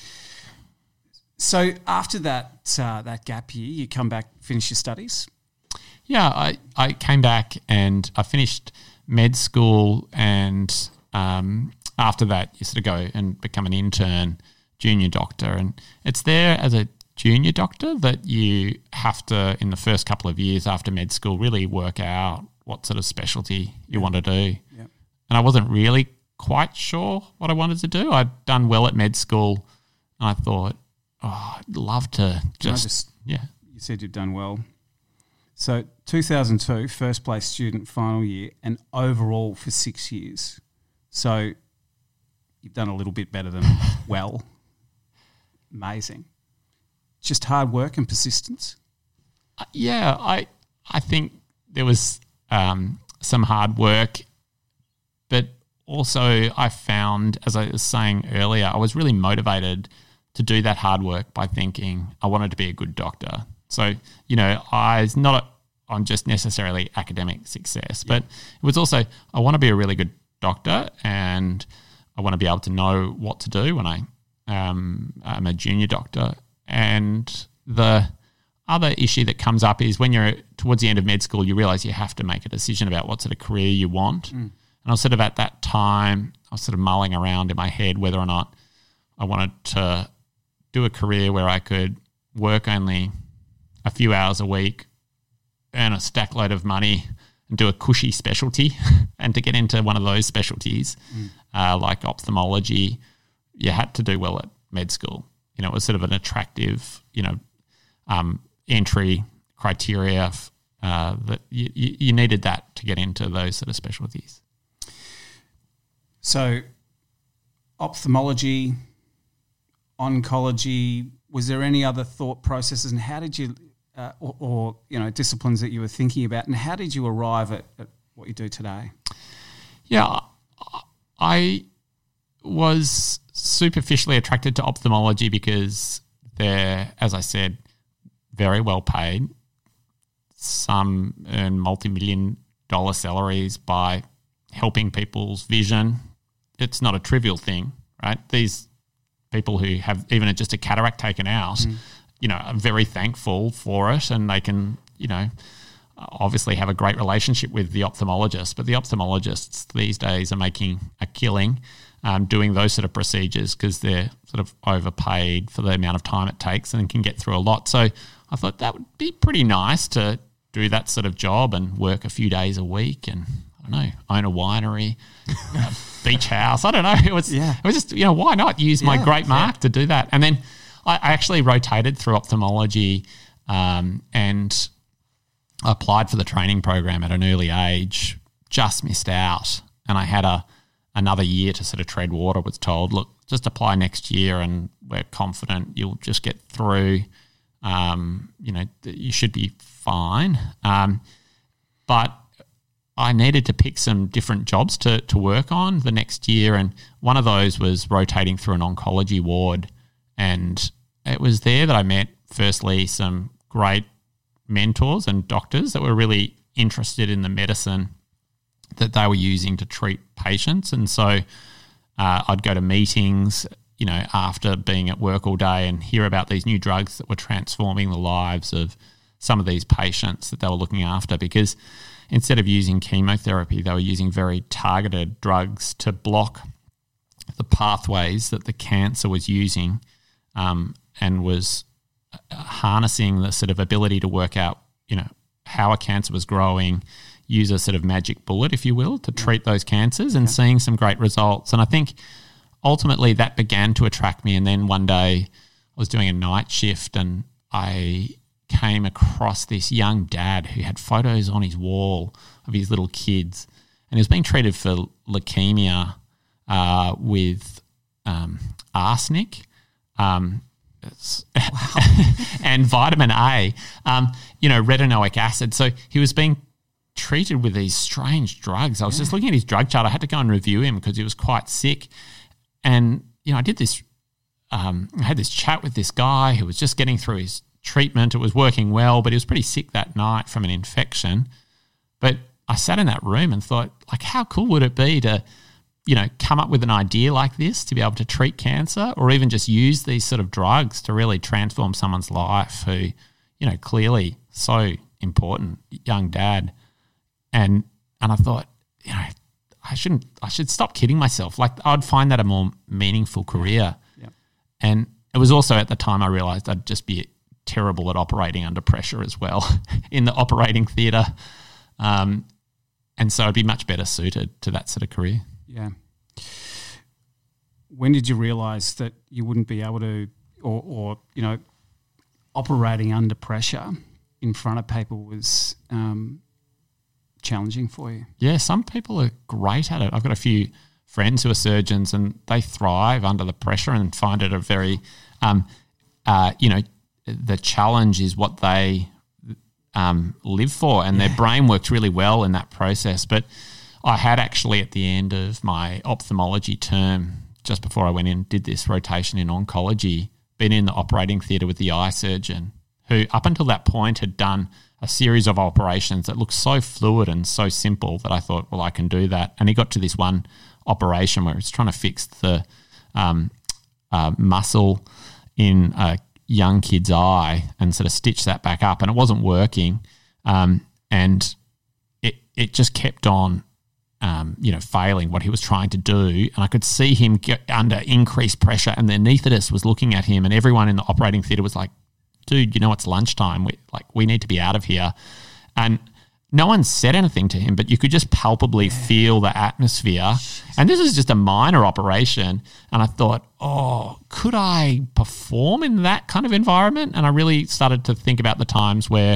So after that uh, that gap year, you come back, finish your studies? Yeah, I, I came back and I finished med school and um, after that you sort of go and become an intern, junior doctor. And it's there as a junior doctor that you have to, in the first couple of years after med school, really work out what sort of specialty you want to do. Yep. And I wasn't really quite sure what I wanted to do. I'd done well at med school and I thought, oh, I'd love to just, just yeah. You said you'd done well. So two thousand two, first place student final year and overall for six years. So you've done a little bit better than well. Amazing. Just hard work and persistence? Uh, yeah, I I think there was um, some hard work, but also I found, as I was saying earlier, I was really motivated to do that hard work by thinking I wanted to be a good doctor. So, you know, I was not on just necessarily academic success, but it was also I want to be a really good doctor and I want to be able to know what to do when I um, I'm a junior doctor. And the other issue that comes up is when you're towards the end of med school, you realise you have to make a decision about what sort of career you want. Mm. And I was sort of at that time, I was sort of mulling around in my head whether or not I wanted to do a career where I could work only a few hours a week, earn a stack load of money and do a cushy specialty. And to get into one of those specialties, mm. uh, like ophthalmology, you had to do well at med school. You know, it was sort of an attractive, you know, um, entry criteria uh, that you, you needed that to get into those sort of specialties. So ophthalmology, oncology, was there any other thought processes and how did you, uh, or, or, you know, disciplines that you were thinking about and how did you arrive at, at what you do today? Yeah, I was superficially attracted to ophthalmology because they're, as I said, very well paid. Some earn multi-million dollar salaries by helping people's vision. It's not a trivial thing, right? These people who have even just a cataract taken out, mm. you know, are very thankful for it and they can, you know, obviously have a great relationship with the ophthalmologist, but the ophthalmologists these days are making a killing um, doing those sort of procedures because they're sort of overpaid for the amount of time it takes and can get through a lot. So I thought that would be pretty nice to do that sort of job and work a few days a week and, I don't know, own a winery, a beach house. I don't know. It was, yeah. it was just, you know, why not use yeah, my great mark yeah. to do that? And then I, I actually rotated through ophthalmology um, and I applied for the training program at an early age, just missed out. And I had a another year to sort of tread water, was told, look, just apply next year and we're confident you'll just get through. Um, you know, you should be fine. Um, but I needed to pick some different jobs to, to work on the next year. And one of those was rotating through an oncology ward. And it was there that I met, firstly, some great mentors and doctors that were really interested in the medicine that they were using to treat patients. And so uh, I'd go to meetings, you know, after being at work all day and hear about these new drugs that were transforming the lives of some of these patients that they were looking after, because instead of using chemotherapy, they were using very targeted drugs to block the pathways that the cancer was using, um, and was harnessing the sort of ability to work out, you know, how a cancer was growing, use a sort of magic bullet, if you will, to treat those cancers, and seeing some great results. And I think ultimately that began to attract me. And then one day I was doing a night shift and I came across this young dad who had photos on his wall of his little kids, and he was being treated for leukemia uh, with um, arsenic um, and vitamin A, um, you know, retinoic acid. So he was being treated with these strange drugs. I was yeah. just looking at his drug chart. I had to go and review him because he was quite sick. And, you know, I did this, um, I had this chat with this guy who was just getting through his treatment. It was working well, but he was pretty sick that night from an infection. But I sat in that room and thought, like, how cool would it be to, you know, come up with an idea like this to be able to treat cancer, or even just use these sort of drugs to really transform someone's life who, you know, clearly so important, young dad. And and I thought, you know, I shouldn't, I should stop kidding myself. Like, I'd find that a more meaningful career. Yeah. And it was also at the time I realised I'd just be terrible at operating under pressure as well in the operating theatre. Um, and so I'd be much better suited to that sort of career. Yeah. When did you realise that you wouldn't be able to, or, or, you know, operating under pressure in front of people was um, challenging for you? Yeah, some people are great at it. I've got a few friends who are surgeons and they thrive under the pressure and find it a very, um, uh, you know, the challenge is what they um, live for, and yeah. their brain works really well in that process. But I had actually at the end of my ophthalmology term, just before I went in, did this rotation in oncology, been in the operating theatre with the eye surgeon who up until that point had done a series of operations that looked so fluid and so simple that I thought, well, I can do that. And he got to this one operation where he was trying to fix the um, uh, muscle in a young kid's eye and sort of stitch that back up, and it wasn't working, um, and it it just kept on um, you know, failing what he was trying to do. And I could see him get under increased pressure, and the anaesthetist was looking at him, and everyone in the operating theatre was like, dude, you know, it's lunchtime. We, like, we need to be out of here. And no one said anything to him, but you could just palpably yeah. feel the atmosphere. And this is just a minor operation. And I thought, oh, could I perform in that kind of environment? And I really started to think about the times where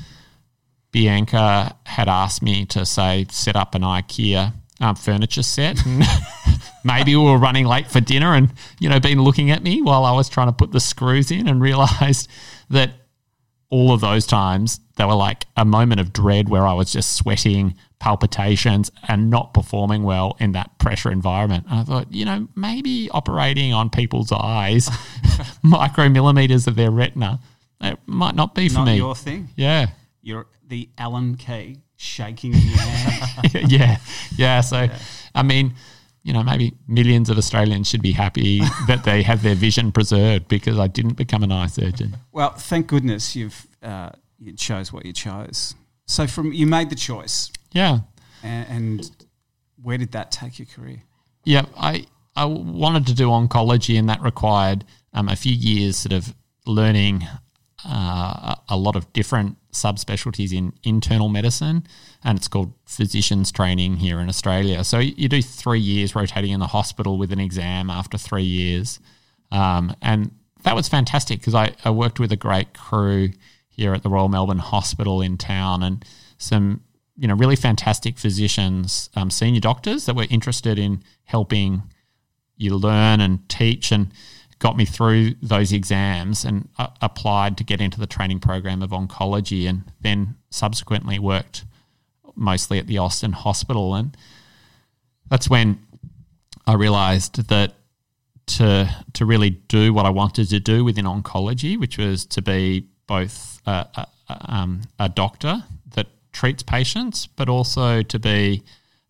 Bianca had asked me to, say, set up an IKEA um, furniture set. And maybe we were running late for dinner and, you know, been looking at me while I was trying to put the screws in, and realised that all of those times they were like a moment of dread where I was just sweating, palpitations, and not performing well in that pressure environment. And I thought, you know, maybe operating on people's eyes, micromillimeters of their retina, that might not be for not me. Not your thing? Yeah. You're the Allen key shaking in your hand. yeah. Yeah. So, yeah. I mean, you know, maybe millions of Australians should be happy that they have their vision preserved because I didn't become an eye surgeon. Well, thank goodness you've uh, you chose what you chose. So from you made the choice. Yeah. And, and where did that take your career? Yeah, I, I wanted to do oncology, and that required um, a few years sort of learning uh, a lot of different subspecialties in internal medicine, and it's called physician's training here in Australia. So you do three years rotating in the hospital with an exam after three years. Um, and that was fantastic because I, I worked with a great crew here at the Royal Melbourne Hospital in town, and some, you know, really fantastic physicians, um, senior doctors that were interested in helping you learn and teach, and got me through those exams, and uh, applied to get into the training program of oncology, and then subsequently worked mostly at the Austin Hospital. And that's when I realised that to to really do what I wanted to do within oncology, which was to be both a, a, um, a doctor that treats patients, but also to be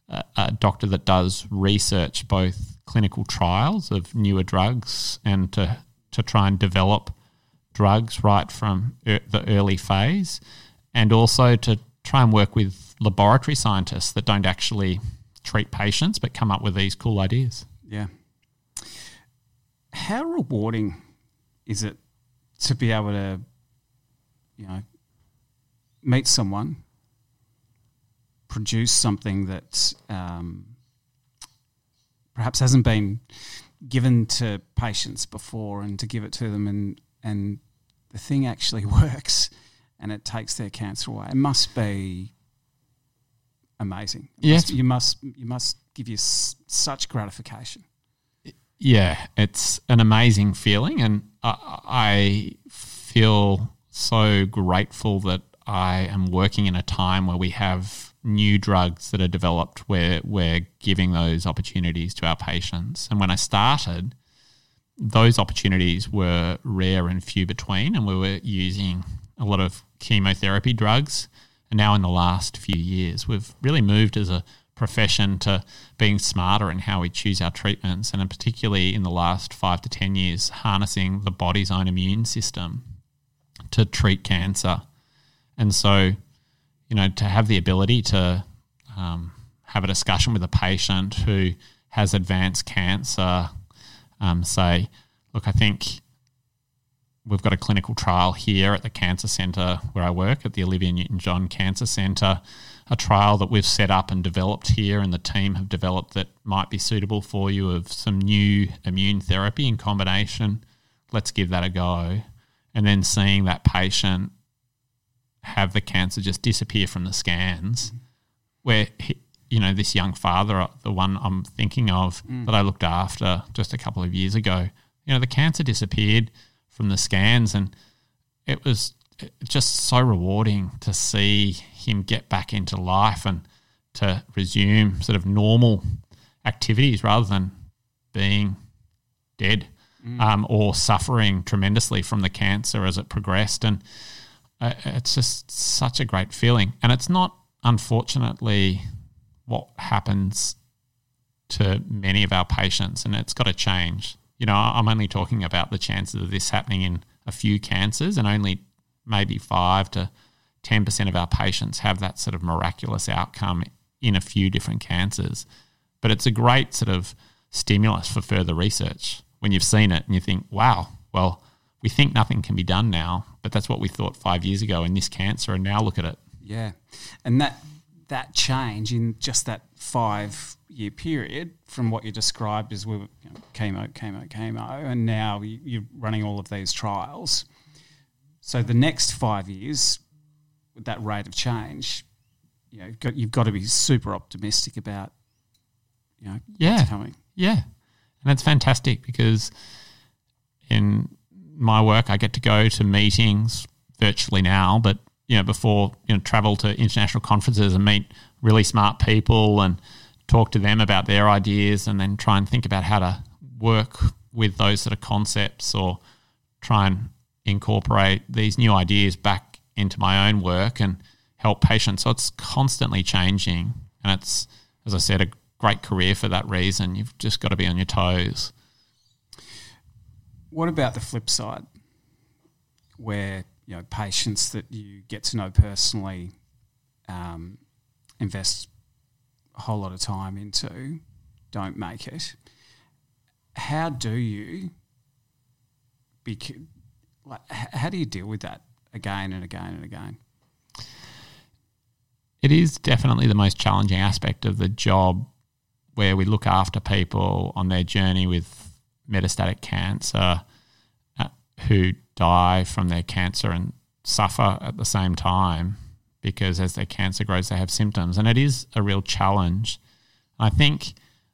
a, a doctor that does research, both clinical trials of newer drugs and to to try and develop drugs right from er, the early phase, and also to try and work with laboratory scientists that don't actually treat patients but come up with these cool ideas. Yeah. How rewarding is it to be able to, you know, meet someone, produce something that um, perhaps hasn't been given to patients before, and to give it to them, and and the thing actually works and it takes their cancer away? It must be amazing. It Yes. must, you must you must give you s- such gratification. Yeah, it's an amazing feeling, and I, I feel so grateful that I am working in a time where we have new drugs that are developed where we're giving those opportunities to our patients. And when I started, those opportunities were rare and few between, and we were using a lot of chemotherapy drugs. And now in the last few years, we've really moved as a profession to being smarter in how we choose our treatments, and in particularly in the last five to ten years, harnessing the body's own immune system to treat cancer. And so, you know, to have the ability to um, have a discussion with a patient who has advanced cancer, um, say, look, I think we've got a clinical trial here at the Cancer Centre where I work, at the Olivia Newton-John Cancer Centre, a trial that we've set up and developed here, and the team have developed that might be suitable for you, of some new immune therapy in combination. Let's give that a go. And then seeing that patient have the cancer just disappear from the scans, where, he, you know, this young father, the one I'm thinking of mm. that I looked after just a couple of years ago, you know, the cancer disappeared from the scans, and it was just so rewarding to see him get back into life and to resume sort of normal activities rather than being dead mm. um, or suffering tremendously from the cancer as it progressed. And uh, it's just such a great feeling. And it's not, unfortunately, what happens to many of our patients, and it's got to change. You know, I'm only talking about the chances of this happening in a few cancers, and only maybe five to ten percent of our patients have that sort of miraculous outcome in a few different cancers. But it's a great sort of stimulus for further research when you've seen it and you think, wow, well, we think nothing can be done now, but that's what we thought five years ago in this cancer, and now look at it. Yeah. And that that change in just that five-year period from what you described as we were, you know, chemo, chemo, chemo, and now you're running all of these trials. So the next five years, with that rate of change, you know, you've got, you've got to be super optimistic about, you know, yeah. what's coming. Yeah. And it's fantastic because in my work, I get to go to meetings virtually now, but, you know, before, you know, travel to international conferences and meet really smart people and talk to them about their ideas, and then try and think about how to work with those sort of concepts, or try and incorporate these new ideas back into my own work and help patients. So it's constantly changing, and it's, as I said, a great career for that reason. You've just got to be on your toes. What about the flip side, where, you know, patients that you get to know personally, um, invest a whole lot of time into, don't make it? How do you bec- like, how do you deal with that again and again and again? It is definitely the most challenging aspect of the job, where we look after people on their journey with metastatic cancer uh, who die from their cancer and suffer at the same time, because as their cancer grows, they have symptoms. And it is a real challenge. I think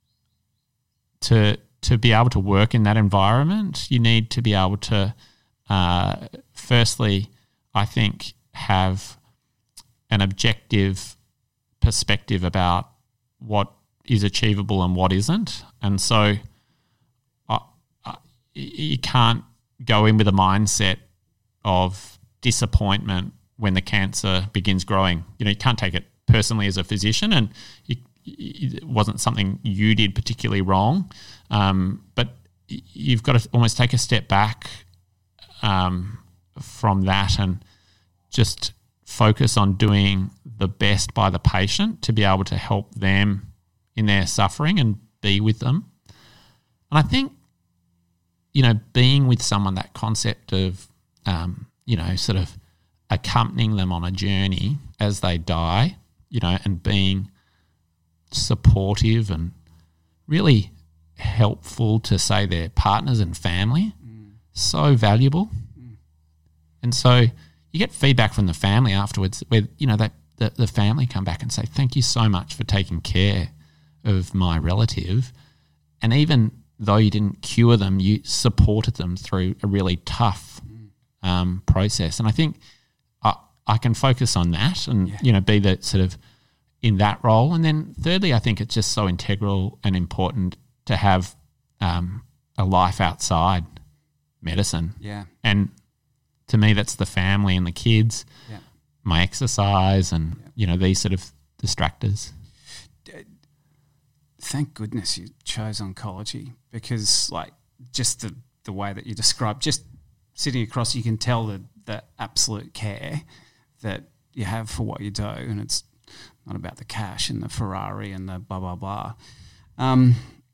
to to be able to work in that environment, you need to be able to, uh, firstly, I think, have an objective perspective about what is achievable and what isn't. And so uh, uh, you can't go in with a mindset of disappointment when the cancer begins growing. You know, you can't take it personally as a physician, and you it wasn't something you did particularly wrong, um, but you've got to almost take a step back um, from that and just focus on doing the best by the patient to be able to help them in their suffering and be with them. And I think, you know, being with someone, that concept of, um, you know, sort of accompanying them on a journey as they die, you know, and being supportive and really helpful to, say, their partners and family, mm. so valuable. Mm. And so you get feedback from the family afterwards where, you know, that the, the family come back and say, thank you so much for taking care of my relative. And even though you didn't cure them, you supported them through a really tough um, process. And I think I, I can focus on that and, yeah. you know, be the sort of in that role. And then thirdly, I think it's just so integral and important to have um, a life outside medicine. Yeah. And to me, that's the family and the kids, yeah. my exercise and, yeah. you know, these sort of distractors. Thank goodness you chose oncology, because like just the, the way that you described, just sitting across, you can tell the, the absolute care that you have for what you do, and it's not about the cash and the Ferrari and the blah, blah, blah. Um,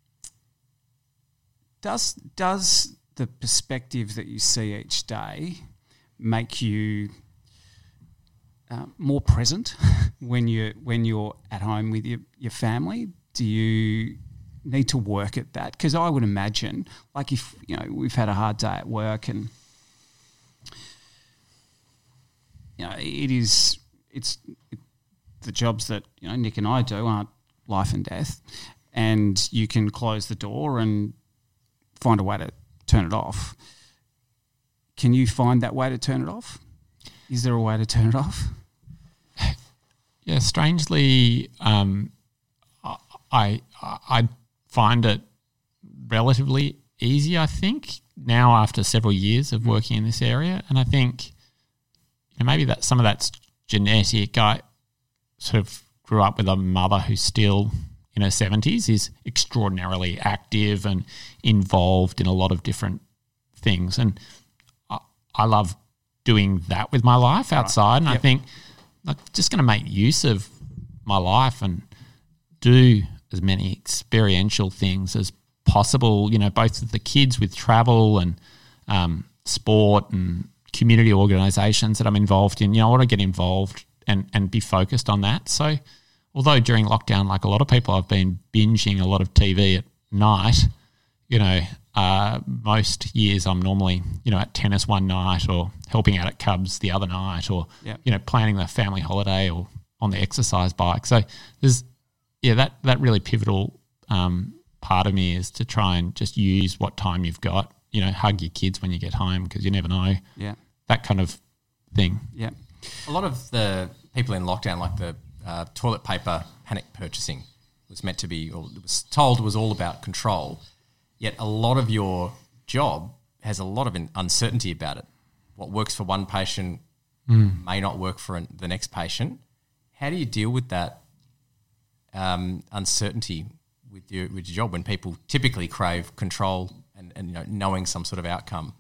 does does the perspective that you see each day make you uh, more present when you when you're at home with your, your family? Do you need to work at that? Because I would imagine, like if, you know, we've had a hard day at work and, you know, it is, it's, it, the jobs that, you know, Nick and I do aren't life and death, and you can close the door and find a way to turn it off. Can you find that way to turn it off? Is there a way to turn it off? Yeah, strangely, um, I I find it relatively easy, I think, now after several years of working in this area. And I think, you know, maybe that some of that's genetic. I sort of grew up with a mother who's still in her seventies, is extraordinarily active and involved in a lot of different things. And I, I love doing that with my life outside. Right. And yep. I think I'm just going to make use of my life and do as many experiential things as possible, you know, both with the kids with travel and um, sport and community organisations that I'm involved in. You know, I want to get involved and, and be focused on that. So although during lockdown, like a lot of people, I've been binging a lot of T V at night, you know, uh, most years I'm normally, you know, at tennis one night or helping out at Cubs the other night or, yep. you know, planning the family holiday or on the exercise bike. So there's, yeah, that, that really pivotal um, part of me is to try and just use what time you've got, you know, hug your kids when you get home because you never know. Yeah. That kind of thing. Yeah. A lot of the people in lockdown, like the uh, toilet paper panic purchasing, was meant to be, or it was told was all about control, yet a lot of your job has a lot of uncertainty about it. What works for one patient mm. may not work for an, the next patient. How do you deal with that Um, uncertainty with your with your job when people typically crave control and, and you know knowing some sort of outcome?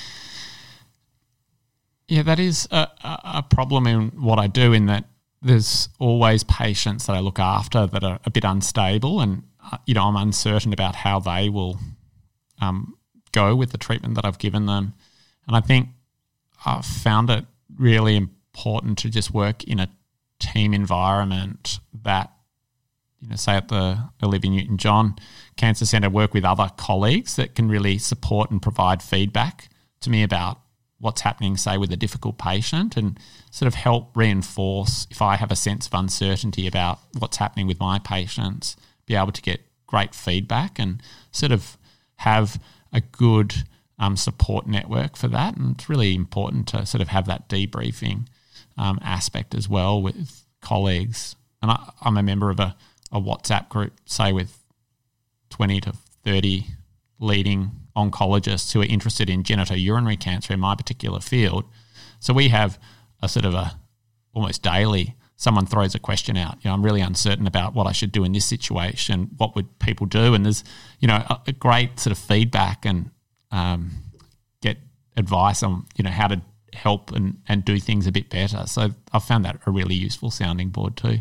Yeah, that is a, a problem in what I do, in that there's always patients that I look after that are a bit unstable, and uh, you know I'm uncertain about how they will um, go with the treatment that I've given them. And I think I've found it really important to just work in a team environment that, you know, say at the Olivia Newton-John Cancer Centre, work with other colleagues that can really support and provide feedback to me about what's happening, say, with a difficult patient, and sort of help reinforce if I have a sense of uncertainty about what's happening with my patients, be able to get great feedback and sort of have a good um, support network for that. And it's really important to sort of have that debriefing um, aspect as well with colleagues. And I, I'm a member of a a WhatsApp group, say with twenty to thirty leading oncologists who are interested in genitourinary cancer in my particular field. So we have a sort of a almost daily someone throws a question out. You know, I'm really uncertain about what I should do in this situation. What would people do? And there's, you know, a, a great sort of feedback and um, get advice on, you know, how to help and, and do things a bit better. So I've found that a really useful sounding board too.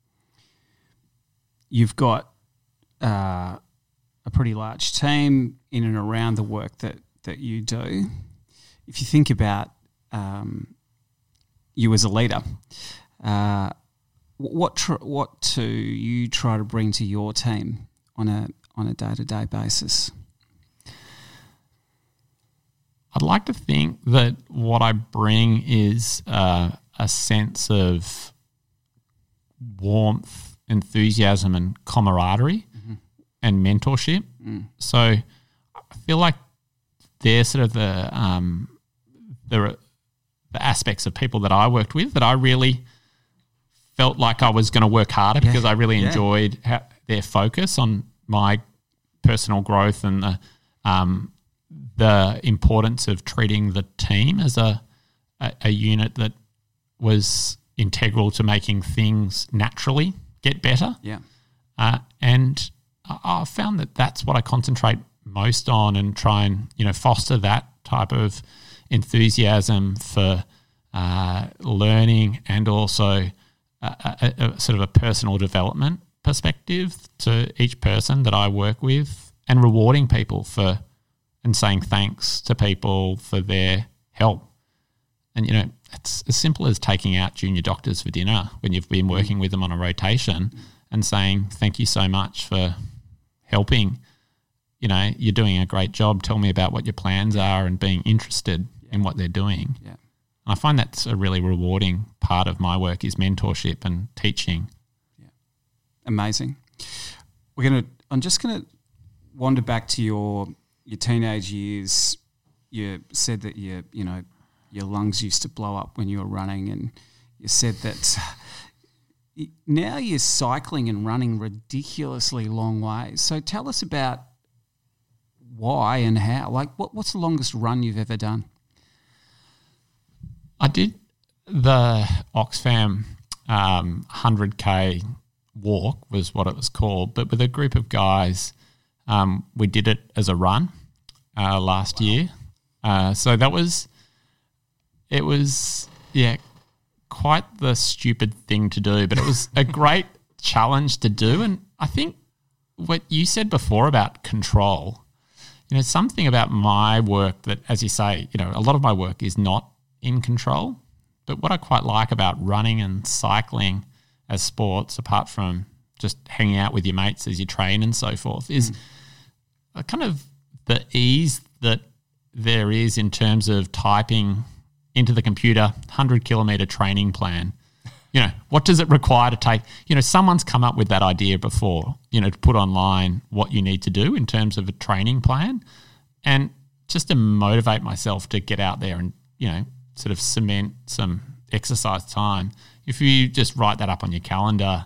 You've got uh, a pretty large team in and around the work that, that you do. If you think about um, you as a leader, uh, what tr- what do you try to bring to your team on a on a day-to-day basis? I'd like to think that what I bring is uh, a sense of warmth, enthusiasm and camaraderie mm-hmm. and mentorship. Mm. So I feel like they're sort of the, um, the the aspects of people that I worked with that I really felt like I was going to work harder yeah. because I really yeah. enjoyed ha- their focus on my personal growth and the um, the importance of treating the team as a, a, a unit that was integral to making things naturally get better. Yeah. Uh, and I, I found that that's what I concentrate most on and try and, you know, foster that type of enthusiasm for uh, learning and also a, a, a sort of a personal development perspective to each person that I work with and rewarding people for and saying thanks to people for their help. And, you know, it's as simple as taking out junior doctors for dinner when you've been working with them on a rotation and saying, thank you so much for helping. You know, you're doing a great job. Tell me about what your plans are and being interested yeah. in what they're doing. Yeah. I find that's a really rewarding part of my work is mentorship and teaching. Yeah. Amazing. We're going to, I'm just going to wander back to your your teenage years. You said that you, you know, your lungs used to blow up when you were running, and you said that now you're cycling and running ridiculously long ways. So tell us about why and how. Like, what, what's the longest run you've ever done? I did the Oxfam um, one hundred K walk was what it was called, but with a group of guys, um, we did it as a run uh, last wow. year. Uh, so that was, it was, yeah, quite the stupid thing to do, but it was a great challenge to do. And I think what you said before about control, you know, something about my work that, as you say, you know, a lot of my work is not in control. But what I quite like about running and cycling as sports, apart from just hanging out with your mates as you train and so forth, is mm. kind of the ease that there is in terms of typing into the computer one hundred kilometre training plan. You know, what does it require to take? You know, someone's come up with that idea before, you know, to put online what you need to do in terms of a training plan, and just to motivate myself to get out there and, you know, sort of cement some exercise time. If you just write that up on your calendar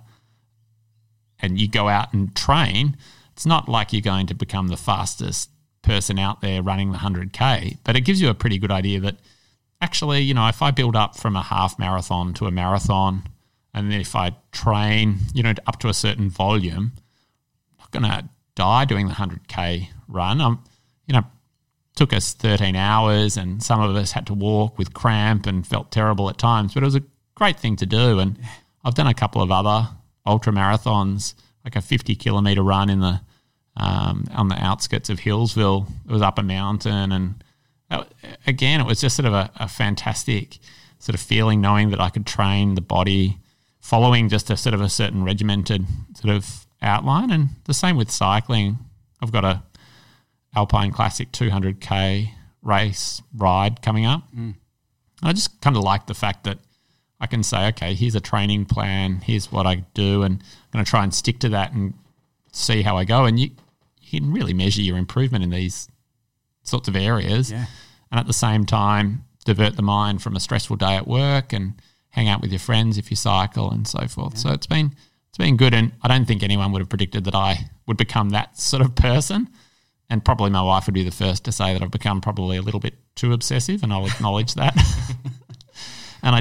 and you go out and train, it's not like you're going to become the fastest person out there running the one hundred K, but it gives you a pretty good idea that actually, you know, if I build up from a half marathon to a marathon, and then if I train, you know, up to a certain volume, I'm not going to die doing the one hundred K run. I'm, you know, took us thirteen hours, and some of us had to walk with cramp and felt terrible at times, but it was a great thing to do. And I've done a couple of other ultra marathons, like a fifty kilometre run in the um, on the outskirts of Hillsville. It was up a mountain, and that, again, it was just sort of a, a fantastic sort of feeling knowing that I could train the body following just a sort of a certain regimented sort of outline. And the same with cycling. I've got a Alpine Classic two hundred K race ride coming up. Mm. I just kind of like the fact that I can say, okay, here's a training plan, here's what I do, and I'm going to try and stick to that and see how I go. And you, you can really measure your improvement in these sorts of areas. Yeah. And at the same time, divert the mind from a stressful day at work and hang out with your friends if you cycle and so forth. Yeah. So it's been it's been good, and I don't think anyone would have predicted that I would become that sort of person. And probably my wife would be the first to say that I've become probably a little bit too obsessive, and I'll acknowledge that. And I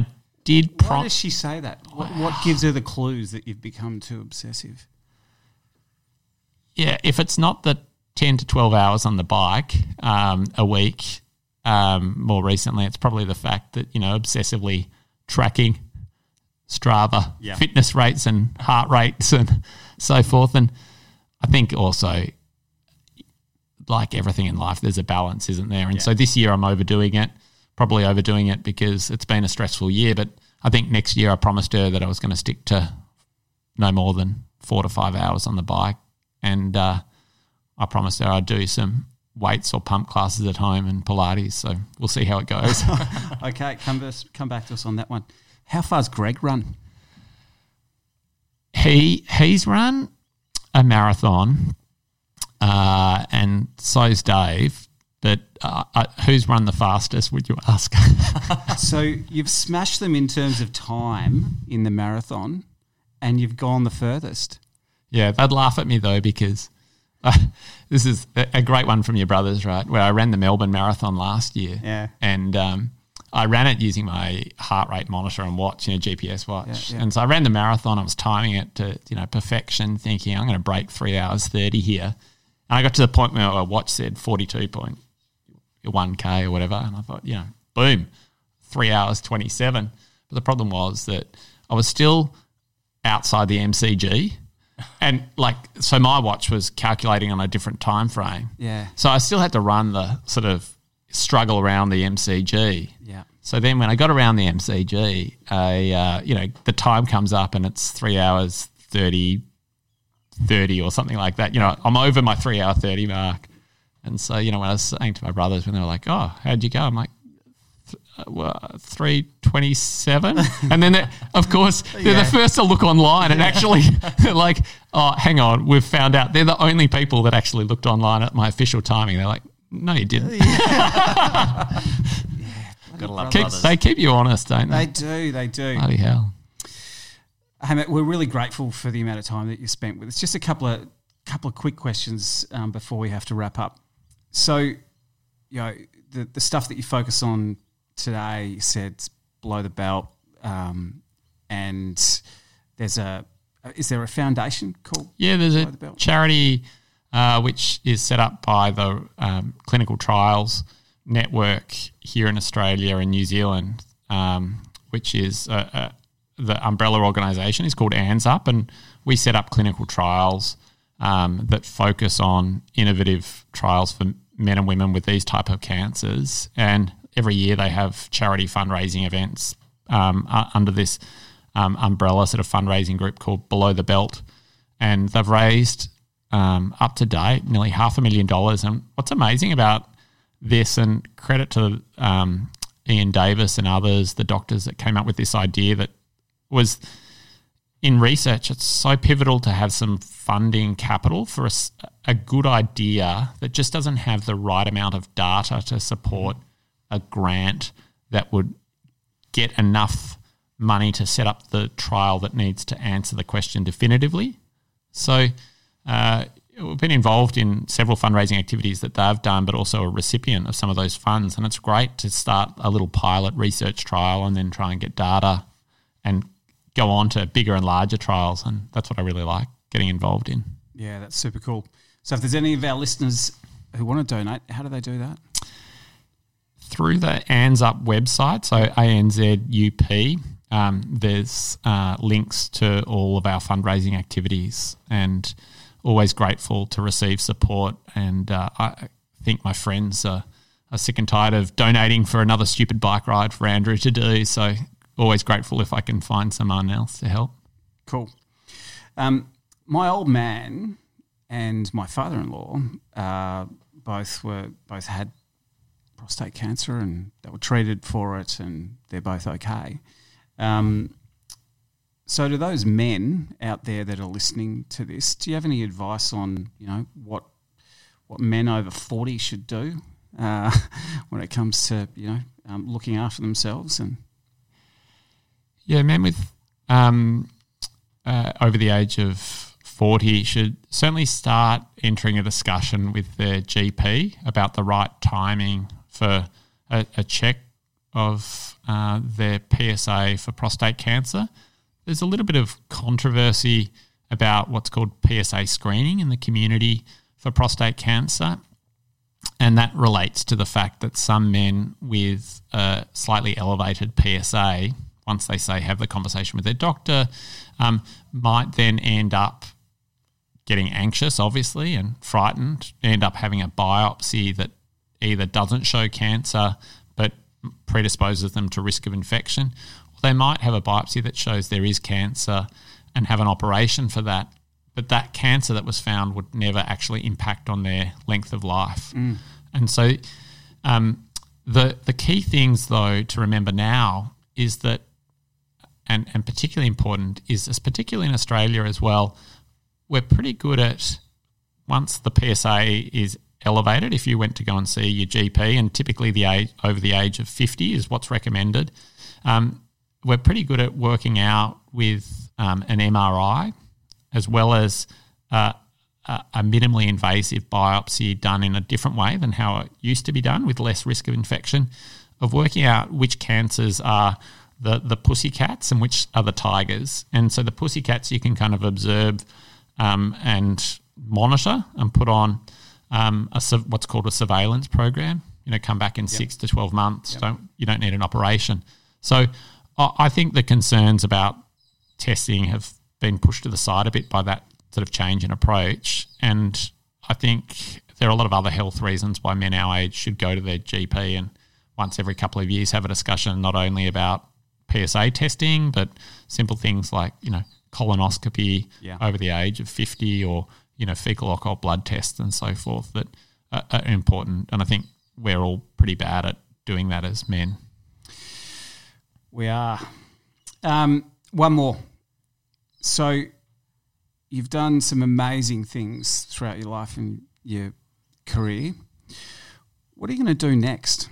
did Why prom- does she say that? What, what gives her the clues that you've become too obsessive? Yeah, if it's not the ten to twelve hours on the bike um, a week, um, more recently, it's probably the fact that, you know, obsessively tracking Strava, Yeah. fitness rates and heart rates and so forth. And I think also, like everything in life, there's a balance, isn't there? And Yeah. so this year I'm overdoing it, probably overdoing it because it's been a stressful year. But I think next year I promised her that I was going to stick to no more than four to five hours on the bike. And uh, I promised her I'd do some weights or pump classes at home and Pilates. So we'll see how it goes. Okay, come, vers- come back to us on that one. How far's Greg run? he He's run a marathon uh, and so's Dave. But uh, uh, who's run the fastest, would you ask? So you've smashed them in terms of time in the marathon and you've gone the furthest. Yeah, they'd laugh at me though because uh, this is a, a great one from your brothers, right? Where I ran the Melbourne Marathon last year. Yeah. And um, I ran it using my heart rate monitor and watch, you know, G P S watch. Yeah, yeah. And so I ran the marathon. I was timing it to, you know, perfection, thinking I'm going to break three hours thirty here. And I got to the point where my watch said forty-two point one K or whatever. And I thought, you know, boom, three hours twenty-seven. But the problem was that I was still outside the M C G. And like, so my watch was calculating on a different time frame. Yeah. So I still had to run the sort of struggle around the M C G. Yeah. So then when I got around the M C G, I, uh, you know, the time comes up and it's three hours thirty, thirty or something like that. You know, I'm over my three hour thirty mark. And so, you know, when I was saying to my brothers when they were like, oh, how'd you go? I'm like, well, three twenty-seven, and then they're, of course they're Yeah. the first to look online and actually they're like, oh, hang on, we've found out they're the only people that actually looked online at my official timing. They're like, no, you didn't. Gotta love Keep, brothers. they keep you honest, don't They they? do, they do. Bloody hell. Hey, mate, we're really grateful for the amount of time that you spent with us. Just a couple of couple of quick questions um, before we have to wrap up. So, you know, the the stuff that you focus on today, you said it's below the belt, um, and there's a is there a foundation called? Yeah, there's Below a the Belt? charity uh, which is set up by the um, Clinical Trials Network here in Australia and New Zealand, um, which is uh, uh, the umbrella organisation is called A N Z U P, and we set up clinical trials um, that focus on innovative trials for men and women with these type of cancers. And every year they have charity fundraising events um, uh, under this um, umbrella sort of fundraising group called Below the Belt. And they've raised um, up to date nearly half a million dollars. And what's amazing about this, and credit to um, Ian Davis and others, the doctors that came up with this idea, that was in research, it's so pivotal to have some funding capital for a, s- a good idea that just doesn't have the right amount of data to support a grant that would get enough money to set up the trial that needs to answer the question definitively. So uh, we've been involved in several fundraising activities that they've done, but also a recipient of some of those funds. And it's great to start a little pilot research trial and then try and get data and go on to bigger and larger trials. And that's what I really like getting involved in. Yeah, that's super cool. So if there's any of our listeners who want to donate, how do they do that? Through the A N Z U P website, so A N Z U P, um, there's uh, links to all of our fundraising activities, and always grateful to receive support. And uh, I think my friends are, are sick and tired of donating for another stupid bike ride for Andrew to do, so always grateful if I can find someone else to help. Cool. Um, my old man and my father-in-law uh, both were both had prostate cancer, and they were treated for it, and they're both okay. Um, so, to those men out there that are listening to this, do you have any advice on, you know, what what men over forty should do uh, when it comes to, you know, um, looking after themselves? And Yeah, men with um, uh, over the age of forty should certainly start entering a discussion with their G P about the right timing for a, a check of uh, their P S A for prostate cancer. There's a little bit of controversy about what's called P S A screening in the community for prostate cancer, and that relates to the fact that some men with a slightly elevated P S A, once they say have the conversation with their doctor, um, might then end up getting anxious, obviously, and frightened, end up having a biopsy that either doesn't show cancer but predisposes them to risk of infection, or they might have a biopsy that shows there is cancer and have an operation for that, but that cancer that was found would never actually impact on their length of life. Mm. And so um, the the key things, though, to remember now is that, and, and particularly important, is this, particularly in Australia as well, we're pretty good at, once the P S A is elevated, if you went to go and see your G P, and typically the age, over the age of fifty is what's recommended, um, we're pretty good at working out with um, an M R I as well as uh, a, a minimally invasive biopsy done in a different way than how it used to be done, with less risk of infection, of working out which cancers are the, the pussycats and which are the tigers. And so the pussycats you can kind of observe um, and monitor and put on um, a what's called a surveillance program. You know, come back in yep. six to twelve months. Yep. Don't you don't need an operation. So I think the concerns about testing have been pushed to the side a bit by that sort of change in approach. And I think there are a lot of other health reasons why men our age should go to their G P and once every couple of years have a discussion not only about P S A testing, but simple things like, you know, colonoscopy yeah. over the age of fifty, or, you know, fecal occult blood tests and so forth that are, are important. And I think we're all pretty bad at doing that as men. We are. Um, one more. So you've done some amazing things throughout your life and your career. What are you going to do next?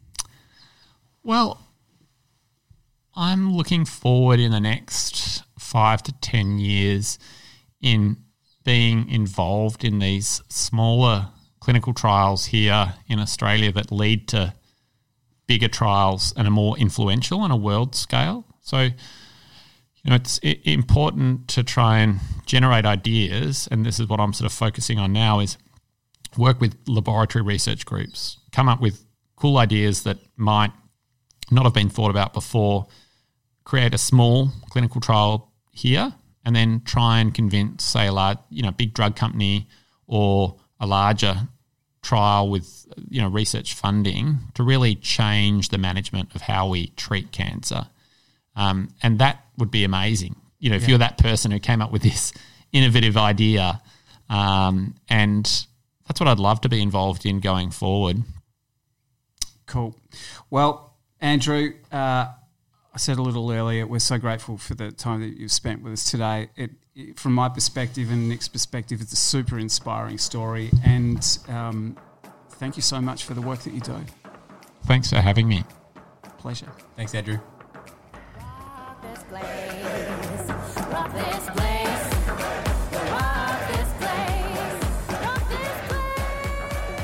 Well, I'm looking forward in the next five to ten years in being involved in these smaller clinical trials here in Australia that lead to bigger trials and are more influential on a world scale. So, you know, it's I- important to try and generate ideas, and this is what I'm sort of focusing on now, is work with laboratory research groups, come up with cool ideas that might not have been thought about before, create a small clinical trial here, and then try and convince, say, a large, you know, big drug company or a larger trial with, you know, research funding to really change the management of how we treat cancer. Um, and that would be amazing. You know, if yeah. you're that person who came up with this innovative idea, um, and that's what I'd love to be involved in going forward. Cool. Well, Andrew, uh, I said a little earlier, we're so grateful for the time that you've spent with us today. It, it, from my perspective and Nick's perspective, it's a super inspiring story, and um, thank you so much for the work that you do. Thanks for having me. Pleasure. Thanks, Andrew. Rock this place, rock this place, rock this place, rock this place.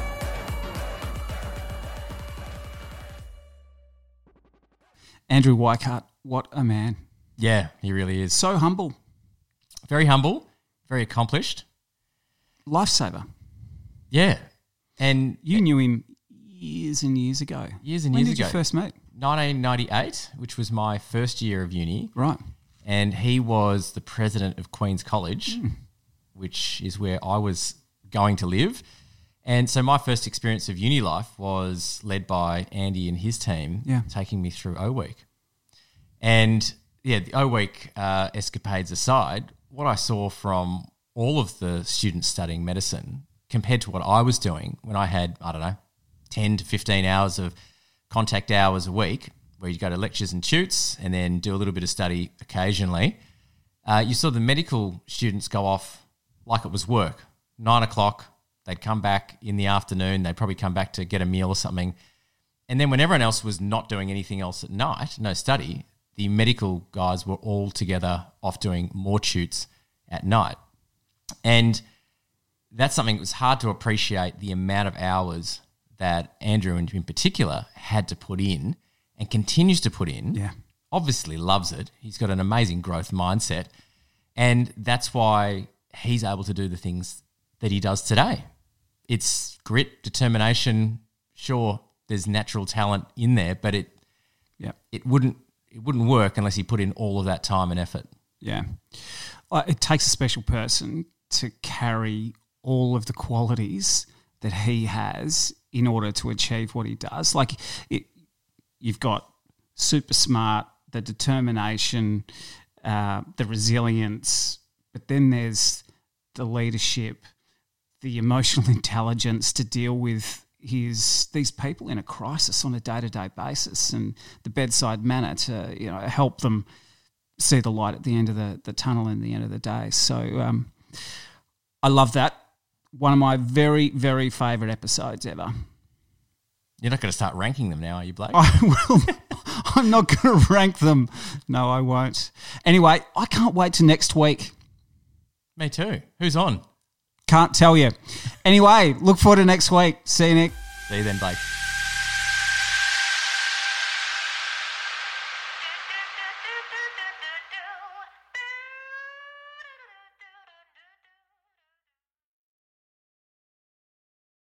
Andrew Weichart, what a man. Yeah, he really is. So humble. Very humble, very accomplished. Lifesaver. Yeah. And you knew him years and years ago. Years and when years ago. When did you first meet? nineteen ninety-eight, which was my first year of uni. Right. And he was the president of Queen's College, mm. which is where I was going to live. And so my first experience of uni life was led by Andy and his team, yeah. taking me through O Week. And yeah, the O Week uh, escapades aside, what I saw from all of the students studying medicine compared to what I was doing when I had, I don't know, ten to fifteen hours of contact hours a week where you go to lectures and tutes and then do a little bit of study occasionally, uh, you saw the medical students go off like it was work. Nine o'clock, they'd come back in the afternoon, they'd probably come back to get a meal or something. And then when everyone else was not doing anything else at night, no study, the medical guys were all together off doing more tutes at night. And that's something that was hard to appreciate, the amount of hours that Andrew in particular had to put in and continues to put in. Yeah. Obviously loves it. He's got an amazing growth mindset, and that's why he's able to do the things that he does today. It's grit, determination. Sure, there's natural talent in there, but it Yeah. it wouldn't it wouldn't work unless he put in all of that time and effort. Yeah. Uh, It takes a special person to carry all of the qualities that he has in order to achieve what he does. Like, it, you've got super smart, the determination, uh, the resilience, but then there's the leadership, the emotional intelligence to deal with his these people in a crisis on a day-to-day basis, and the bedside manner to, you know, help them see the light at the end of the, the tunnel in the end of the day. So um, I love that. One of my very, very favourite episodes ever. You're not going to start ranking them now, are you, Blake? I will. I'm not going to rank them. No, I won't. Anyway, I can't wait to next week. Me too. Who's on? Can't tell you. Anyway, look forward to next week. See you, Nick. See you then, Blake.